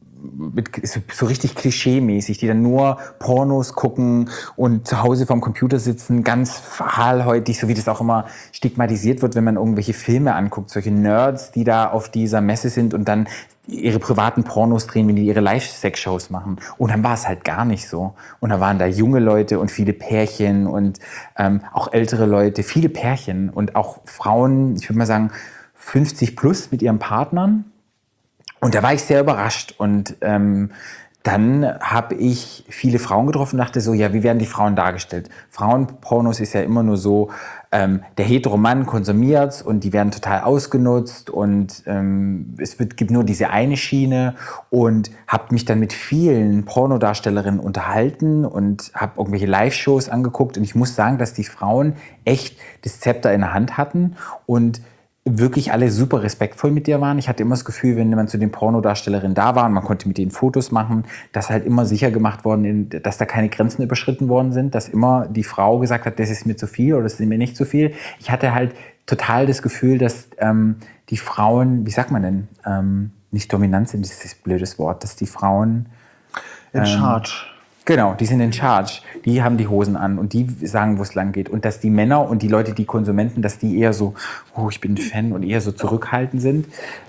so richtig klischee-mäßig, die dann nur Pornos gucken und zu Hause vorm Computer sitzen, ganz fahlhäutig, so wie das auch immer stigmatisiert wird, wenn man irgendwelche Filme anguckt, solche Nerds, die da auf dieser Messe sind und dann ihre privaten Pornos drehen, wenn die ihre Live-Sex-Shows machen. Und dann war es halt gar nicht so. Und da waren da junge Leute und viele Pärchen und auch ältere Leute, viele Pärchen und auch Frauen, ich würde mal sagen 50 plus mit ihren Partnern. Und da war ich sehr überrascht und dann habe ich viele Frauen getroffen und dachte so, ja, wie werden die Frauen dargestellt? Frauenpornos ist ja immer nur so, der Heteromann konsumiert's und die werden total ausgenutzt und gibt nur diese eine Schiene und habe mich dann mit vielen Pornodarstellerinnen unterhalten und habe irgendwelche Live-Shows angeguckt und ich muss sagen, dass die Frauen echt das Zepter in der Hand hatten und wirklich alle super respektvoll mit dir waren. Ich hatte immer das Gefühl, wenn man zu den Pornodarstellerinnen da war und man konnte mit denen Fotos machen, dass halt immer sicher gemacht worden, dass da keine Grenzen überschritten worden sind, dass immer die Frau gesagt hat, das ist mir zu viel oder das ist mir nicht zu viel. Ich hatte halt total das Gefühl, dass die Frauen, wie sagt man denn, nicht dominant sind, das ist ein blödes Wort, dass die Frauen in charge. Genau, die sind in charge. Die haben die Hosen an und die sagen, wo es lang geht. Und dass die Männer und die Leute, die Konsumenten, dass die eher so, oh, ich bin ein Fan und eher so zurückhaltend sind.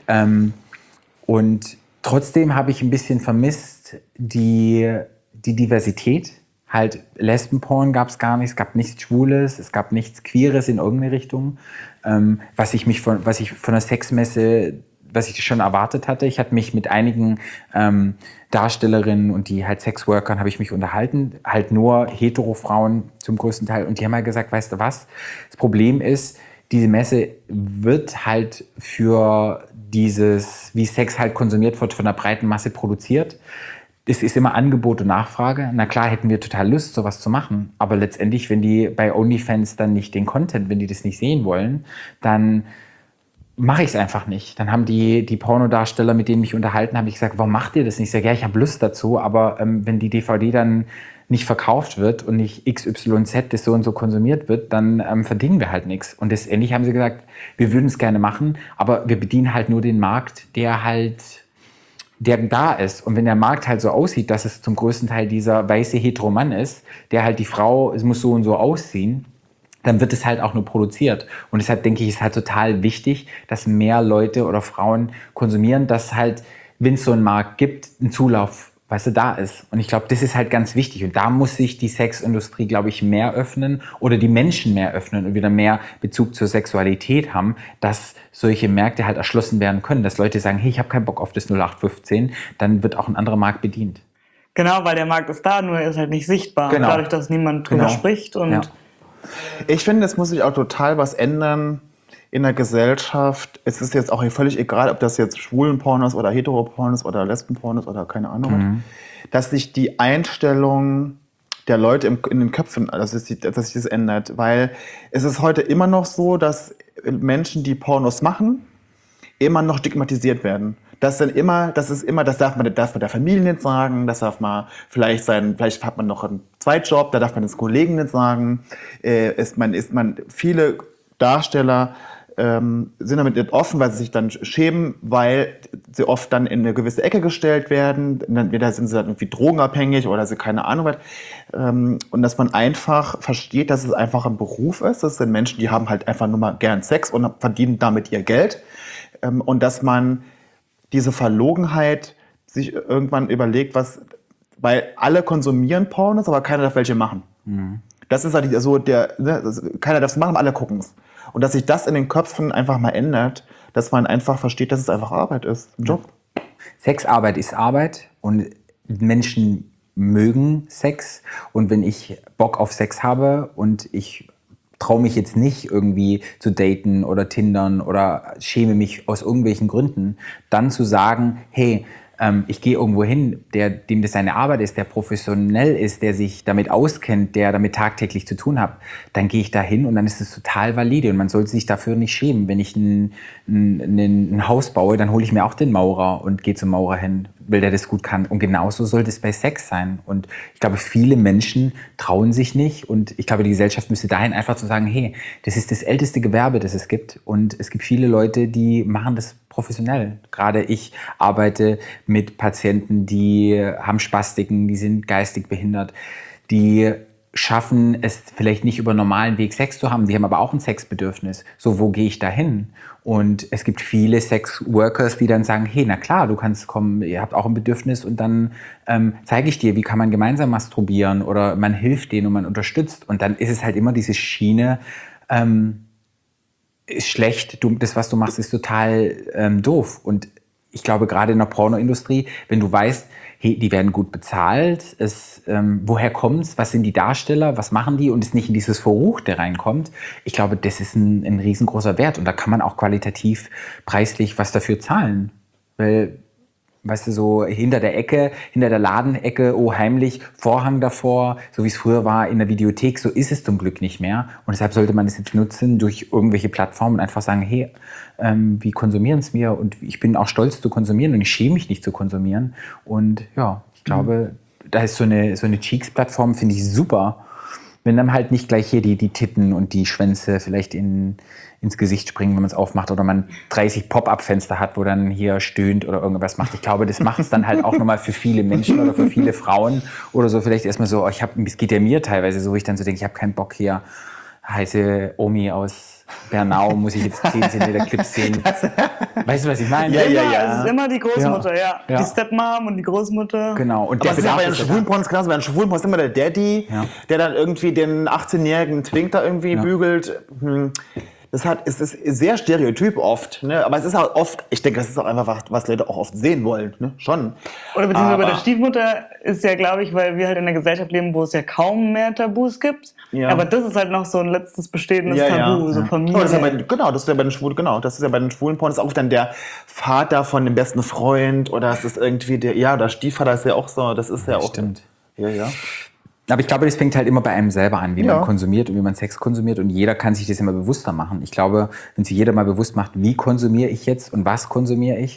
Und trotzdem habe ich ein bisschen vermisst die Diversität. Halt Lesbenporn gab es gar nicht, es gab nichts Schwules, es gab nichts Queeres in irgendeine Richtung. Was ich von der Sexmesse, was ich schon erwartet hatte. Ich hatte mich mit einigen Darstellerinnen und die halt Sexworkern habe ich mich unterhalten, halt nur Hetero-Frauen zum größten Teil. Und die haben halt gesagt, weißt du was, das Problem ist, diese Messe wird halt für dieses, wie Sex halt konsumiert wird, von der breiten Masse produziert. Es ist immer Angebot und Nachfrage. Na klar, hätten wir total Lust, sowas zu machen. Aber letztendlich, wenn die bei OnlyFans dann nicht den Content, wenn die das nicht sehen wollen, dann mache ich es einfach nicht. Dann haben die Pornodarsteller, mit denen mich unterhalten, habe ich gesagt, warum macht ihr das nicht? Ich sage, ja, ich habe Lust dazu, aber wenn die DVD dann nicht verkauft wird und nicht XYZ, das so und so konsumiert wird, dann verdienen wir halt nichts. Und letztendlich haben sie gesagt, wir würden es gerne machen, aber wir bedienen halt nur den Markt, der da ist. Und wenn der Markt halt so aussieht, dass es zum größten Teil dieser weiße Heteromann ist, der halt die Frau, es muss so und so ausziehen, dann wird es halt auch nur produziert. Und deshalb denke ich, ist halt total wichtig, dass mehr Leute oder Frauen konsumieren, dass halt, wenn es so einen Markt gibt, ein Zulauf, weißt du, da ist. Und ich glaube, das ist halt ganz wichtig. Und da muss sich die Sexindustrie, glaube ich, mehr öffnen oder die Menschen mehr öffnen und wieder mehr Bezug zur Sexualität haben, dass solche Märkte halt erschlossen werden können. Dass Leute sagen, hey, ich habe keinen Bock auf das 0815, dann wird auch ein anderer Markt bedient. Genau, weil der Markt ist da, nur er ist halt nicht sichtbar. Genau. Dadurch, dass niemand drüber spricht. Und Ja. Ich finde, es muss sich auch total was ändern in der Gesellschaft. Es ist jetzt auch völlig egal, ob das jetzt Schwulenporn ist oder Heteroporn ist oder Lesbenporn ist oder keine Ahnung, dass sich die Einstellung der Leute in den Köpfen, dass sich das ändert. Weil es ist heute immer noch so, dass Menschen, die Pornos machen, immer noch stigmatisiert werden. Das darf man der Familie nicht sagen, das darf man vielleicht hat man noch einen Zweitjob, da darf man das Kollegen nicht sagen. Viele Darsteller sind damit nicht offen, weil sie sich dann schämen, weil sie oft dann in eine gewisse Ecke gestellt werden. Entweder sind sie dann irgendwie drogenabhängig oder sie keine Ahnung was. Und dass man einfach versteht, dass es einfach ein Beruf ist. Das sind Menschen, die haben halt einfach nur mal gern Sex und verdienen damit ihr Geld. Und dass man diese Verlogenheit sich irgendwann überlegt, weil alle konsumieren Pornos, aber keiner darf welche machen. Das ist halt so keiner darf es machen, alle gucken es. Und dass sich das in den Köpfen einfach mal ändert, dass man einfach versteht, dass es einfach Arbeit ist, ein Job. Sexarbeit ist Arbeit und Menschen mögen Sex. Und wenn ich Bock auf Sex habe und ich traue mich jetzt nicht irgendwie zu daten oder tindern oder schäme mich aus irgendwelchen Gründen, dann zu sagen, hey, ich gehe irgendwo hin, dem das seine Arbeit ist, der professionell ist, der sich damit auskennt, der damit tagtäglich zu tun hat, dann gehe ich da hin und dann ist es total valide und man sollte sich dafür nicht schämen. Wenn ich ein Haus baue, dann hole ich mir auch den Maurer und gehe zum Maurer hin, weil der das gut kann. Und genauso sollte es bei Sex sein. Und ich glaube, viele Menschen trauen sich nicht und ich glaube, die Gesellschaft müsste dahin einfach zu sagen, hey, das ist das älteste Gewerbe, das es gibt und es gibt viele Leute, die machen das professionell. Gerade ich arbeite mit Patienten, die haben Spastiken, die sind geistig behindert, die schaffen es vielleicht nicht über normalen Weg Sex zu haben, die haben aber auch ein Sexbedürfnis. So, wo gehe ich da hin? Und es gibt viele Sexworkers, die dann sagen, hey, na klar, du kannst kommen, ihr habt auch ein Bedürfnis und dann zeige ich dir, wie kann man gemeinsam masturbieren oder man hilft denen und man unterstützt. Und dann ist es halt immer diese Schiene, ist schlecht, das, was du machst, ist total doof. Und ich glaube, gerade in der Pornoindustrie, wenn du weißt, hey, die werden gut bezahlt, woher kommt's, was sind die Darsteller, was machen die und es nicht in dieses Verruchte reinkommt, ich glaube, das ist ein riesengroßer Wert. Und da kann man auch qualitativ, preislich was dafür zahlen. Weil, weißt du, so hinter der Ladenecke, heimlich, Vorhang davor, so wie es früher war in der Videothek, so ist es zum Glück nicht mehr. Und deshalb sollte man es jetzt nutzen durch irgendwelche Plattformen und einfach sagen, hey, wie konsumieren es wir? Und ich bin auch stolz zu konsumieren und ich schäme mich nicht zu konsumieren. Und ja, ich glaube, da ist so eine Cheeks-Plattform, finde ich super. Wenn dann halt nicht gleich hier die Titten und die Schwänze vielleicht ins Gesicht springen, wenn man es aufmacht oder man 30 Pop-up-Fenster hat, wo dann hier stöhnt oder irgendwas macht. Ich glaube, das macht es dann halt auch nochmal für viele Menschen oder für viele Frauen oder so vielleicht erstmal so, es geht ja mir teilweise so, wo ich dann so denke, ich habe keinen Bock hier, heiße Omi aus Bernau, muss ich jetzt 10 cm Clips sehen. Weißt du, was ich meine? Ja. Es ist immer die Großmutter, ja. Ja. Die Stepmom und die Großmutter. Genau. Und Aber es ist ja bei den ist Schwulenporn genauso. Bei den Pornos ist immer der Daddy, der dann irgendwie den 18-jährigen Twink da irgendwie bügelt. Es ist sehr stereotyp oft, ne? Aber es ist auch oft, ich denke, das ist auch einfach, was Leute auch oft sehen wollen, ne? Schon. Oder beziehungsweise bei der Stiefmutter ist ja, glaube ich, weil wir halt in einer Gesellschaft leben, wo es ja kaum mehr Tabus gibt. Ja. Aber das ist halt noch so ein letztes bestehendes Tabu, so Familie. Das ist ja bei den Schwulen Pornos auch dann der Vater von dem besten Freund oder es ist irgendwie der Stiefvater ist ja auch so, das ist ja auch. Stimmt. Ja. Aber ich glaube, das fängt halt immer bei einem selber an, wie man konsumiert und wie man Sex konsumiert. Und jeder kann sich das immer bewusster machen. Ich glaube, wenn sich jeder mal bewusst macht, wie konsumiere ich jetzt und was konsumiere ich,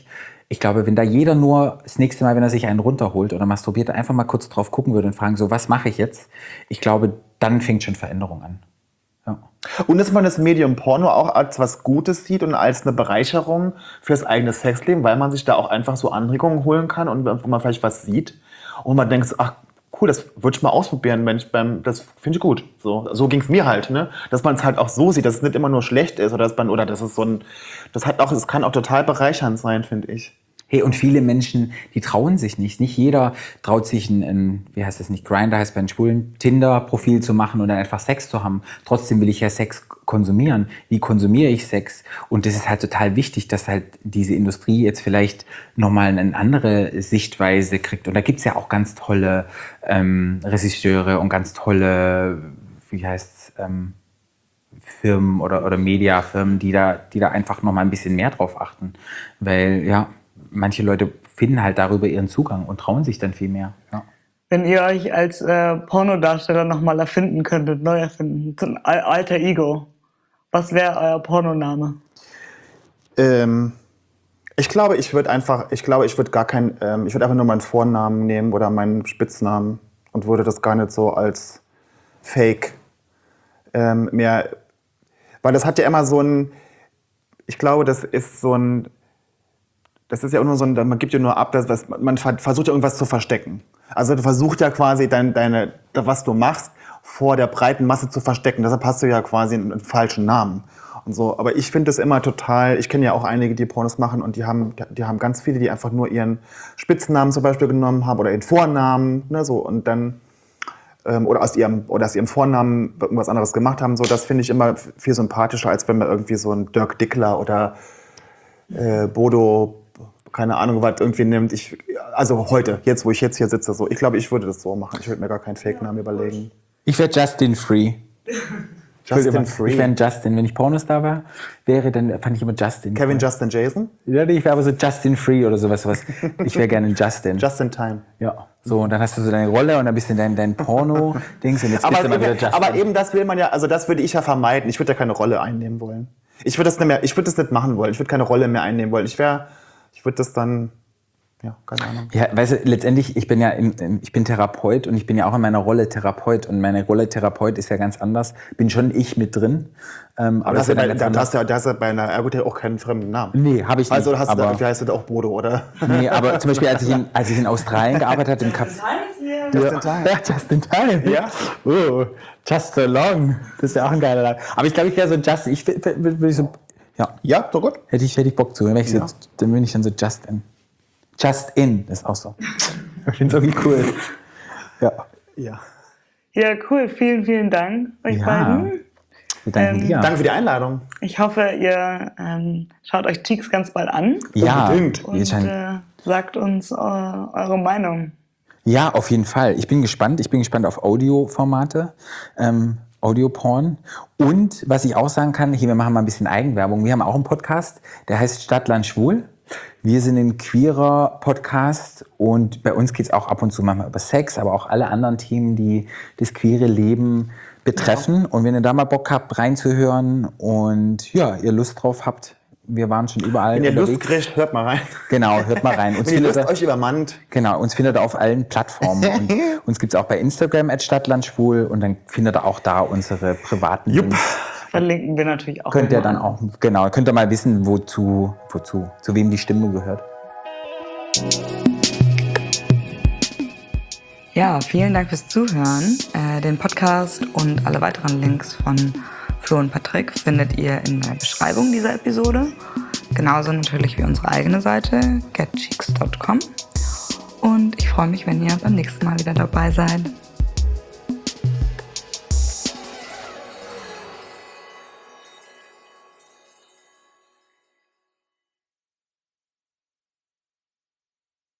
Ich glaube, wenn da jeder nur das nächste Mal, wenn er sich einen runterholt oder masturbiert, einfach mal kurz drauf gucken würde und fragen, so, was mache ich jetzt? Ich glaube, dann fängt schon Veränderung an. Ja. Und dass man das Medium Porno auch als was Gutes sieht und als eine Bereicherung fürs eigene Sexleben, weil man sich da auch einfach so Anregungen holen kann und wo man vielleicht was sieht und man denkt, ach cool, das würde ich mal ausprobieren, das finde ich gut. So ging es mir halt, ne? Dass man es halt auch so sieht, dass es nicht immer nur schlecht ist oder dass es das kann auch total bereichernd sein, finde ich. Hey, und viele Menschen, die trauen sich nicht. Nicht jeder traut sich ein wie heißt das nicht, Grindr heißt bei den Schwulen, Tinder-Profil zu machen und dann einfach Sex zu haben. Trotzdem will ich ja Sex konsumieren. Wie konsumiere ich Sex? Und das ist halt total wichtig, dass halt diese Industrie jetzt vielleicht nochmal eine andere Sichtweise kriegt. Und da gibt's ja auch ganz tolle Regisseure und ganz tolle, Firmen oder Mediafirmen, die da einfach nochmal ein bisschen mehr drauf achten. Weil, ja, manche Leute finden halt darüber ihren Zugang und trauen sich dann viel mehr. Ja. Wenn ihr euch als Pornodarsteller nochmal erfinden könntet, neu erfinden, so ein alter Ego, was wäre euer Pornoname? Ich glaube, ich würde einfach nur meinen Vornamen nehmen oder meinen Spitznamen und würde das gar nicht so als Fake mehr, weil das hat ja immer so ein, ich glaube, das ist ja nur so ein, man gibt ja nur ab, man versucht ja irgendwas zu verstecken. Also du versuchst ja quasi was du machst, vor der breiten Masse zu verstecken. Deshalb hast du ja quasi einen falschen Namen und so. Aber ich finde das immer total, ich kenne ja auch einige, die Pornos machen und die haben ganz viele, die einfach nur ihren Spitznamen zum Beispiel genommen haben oder ihren Vornamen, ne, so, und dann oder aus ihrem Vornamen irgendwas anderes gemacht haben. So, das finde ich immer viel sympathischer, als wenn man irgendwie so einen Dirk Dickler oder Bodo, keine Ahnung, was irgendwie nimmt. Also heute, jetzt, wo ich jetzt hier sitze, so. Ich glaube, ich würde das so machen. Ich würde mir gar keinen Fake-Namen überlegen. Ich wäre Justin Free. Justin Free? Ich wäre ein Justin. Wenn ich Pornostar wäre, dann fand ich immer Justin. Kevin Justin Jason? Ja, ich wäre aber so Justin Free oder sowas. Ich wäre gerne ein Justin. Just in time. Ja. So, und dann hast du so deine Rolle und dann bist du dein Porno-Dings und jetzt bist du mal wieder Justin. Aber eben das will man ja, also das würde ich ja vermeiden. Ich würde ja keine Rolle einnehmen wollen. Ich würde das nicht machen wollen. Ich würde keine Rolle mehr einnehmen wollen. Ich würde das dann, ja, keine Ahnung. Ja, weißt du, letztendlich, ich bin Therapeut und ich bin ja auch in meiner Rolle Therapeut und meine Rolle Therapeut ist ja ganz anders. Bin schon ich mit drin. Aber da hast du bei einer Ergotherapie auch keinen fremden Namen. Nee, habe ich nicht. Also wie heißt du da auch Bodo, oder? Nee, aber zum Beispiel, als ich in Australien gearbeitet habe, im Café. Just in time. Ja. Oh, just so long. Das ist ja auch ein geiler Name. Aber ich glaube, ich wäre so Justin. Ich würde so. Ja, so gut. Hätte ich Bock zu. Dann bin ich dann so Justin. Justin, das ist auch so. Ich finde es irgendwie cool. Ja. Ja, cool. Vielen, vielen Dank euch beiden. Wir danken dir. Danke für die Einladung. Ich hoffe, ihr schaut euch Cheeks ganz bald an. Ja, unbedingt. Und sagt uns eure Meinung. Ja, auf jeden Fall. Ich bin gespannt. Ich bin gespannt auf Audioformate. Audioporn. Und was ich auch sagen kann, hier, wir machen mal ein bisschen Eigenwerbung. Wir haben auch einen Podcast, der heißt Stadt, Land, Schwul. Wir sind ein queerer Podcast und bei uns geht es auch ab und zu manchmal über Sex, aber auch alle anderen Themen, die das queere Leben betreffen. Ja. Und wenn ihr da mal Bock habt, reinzuhören und ja, ihr Lust drauf habt, wir waren schon überall unterwegs. Wenn ihr Lust kriegt, hört mal rein. Genau, hört mal rein. Wenn ihr Lust euch übermannt. Genau, uns findet ihr auf allen Plattformen. Und uns gibt es auch bei Instagram @stadtlandschwul und dann findet ihr auch da unsere privaten Links. Verlinken wir natürlich auch. Könnt ihr dann auch, genau, könnt ihr mal wissen, zu wem die Stimme gehört. Ja, vielen Dank fürs Zuhören. Den Podcast und alle weiteren Links von Flo und Patrick findet ihr in der Beschreibung dieser Episode. Genauso natürlich wie unsere eigene Seite, getcheeks.com. Und ich freue mich, wenn ihr beim nächsten Mal wieder dabei seid.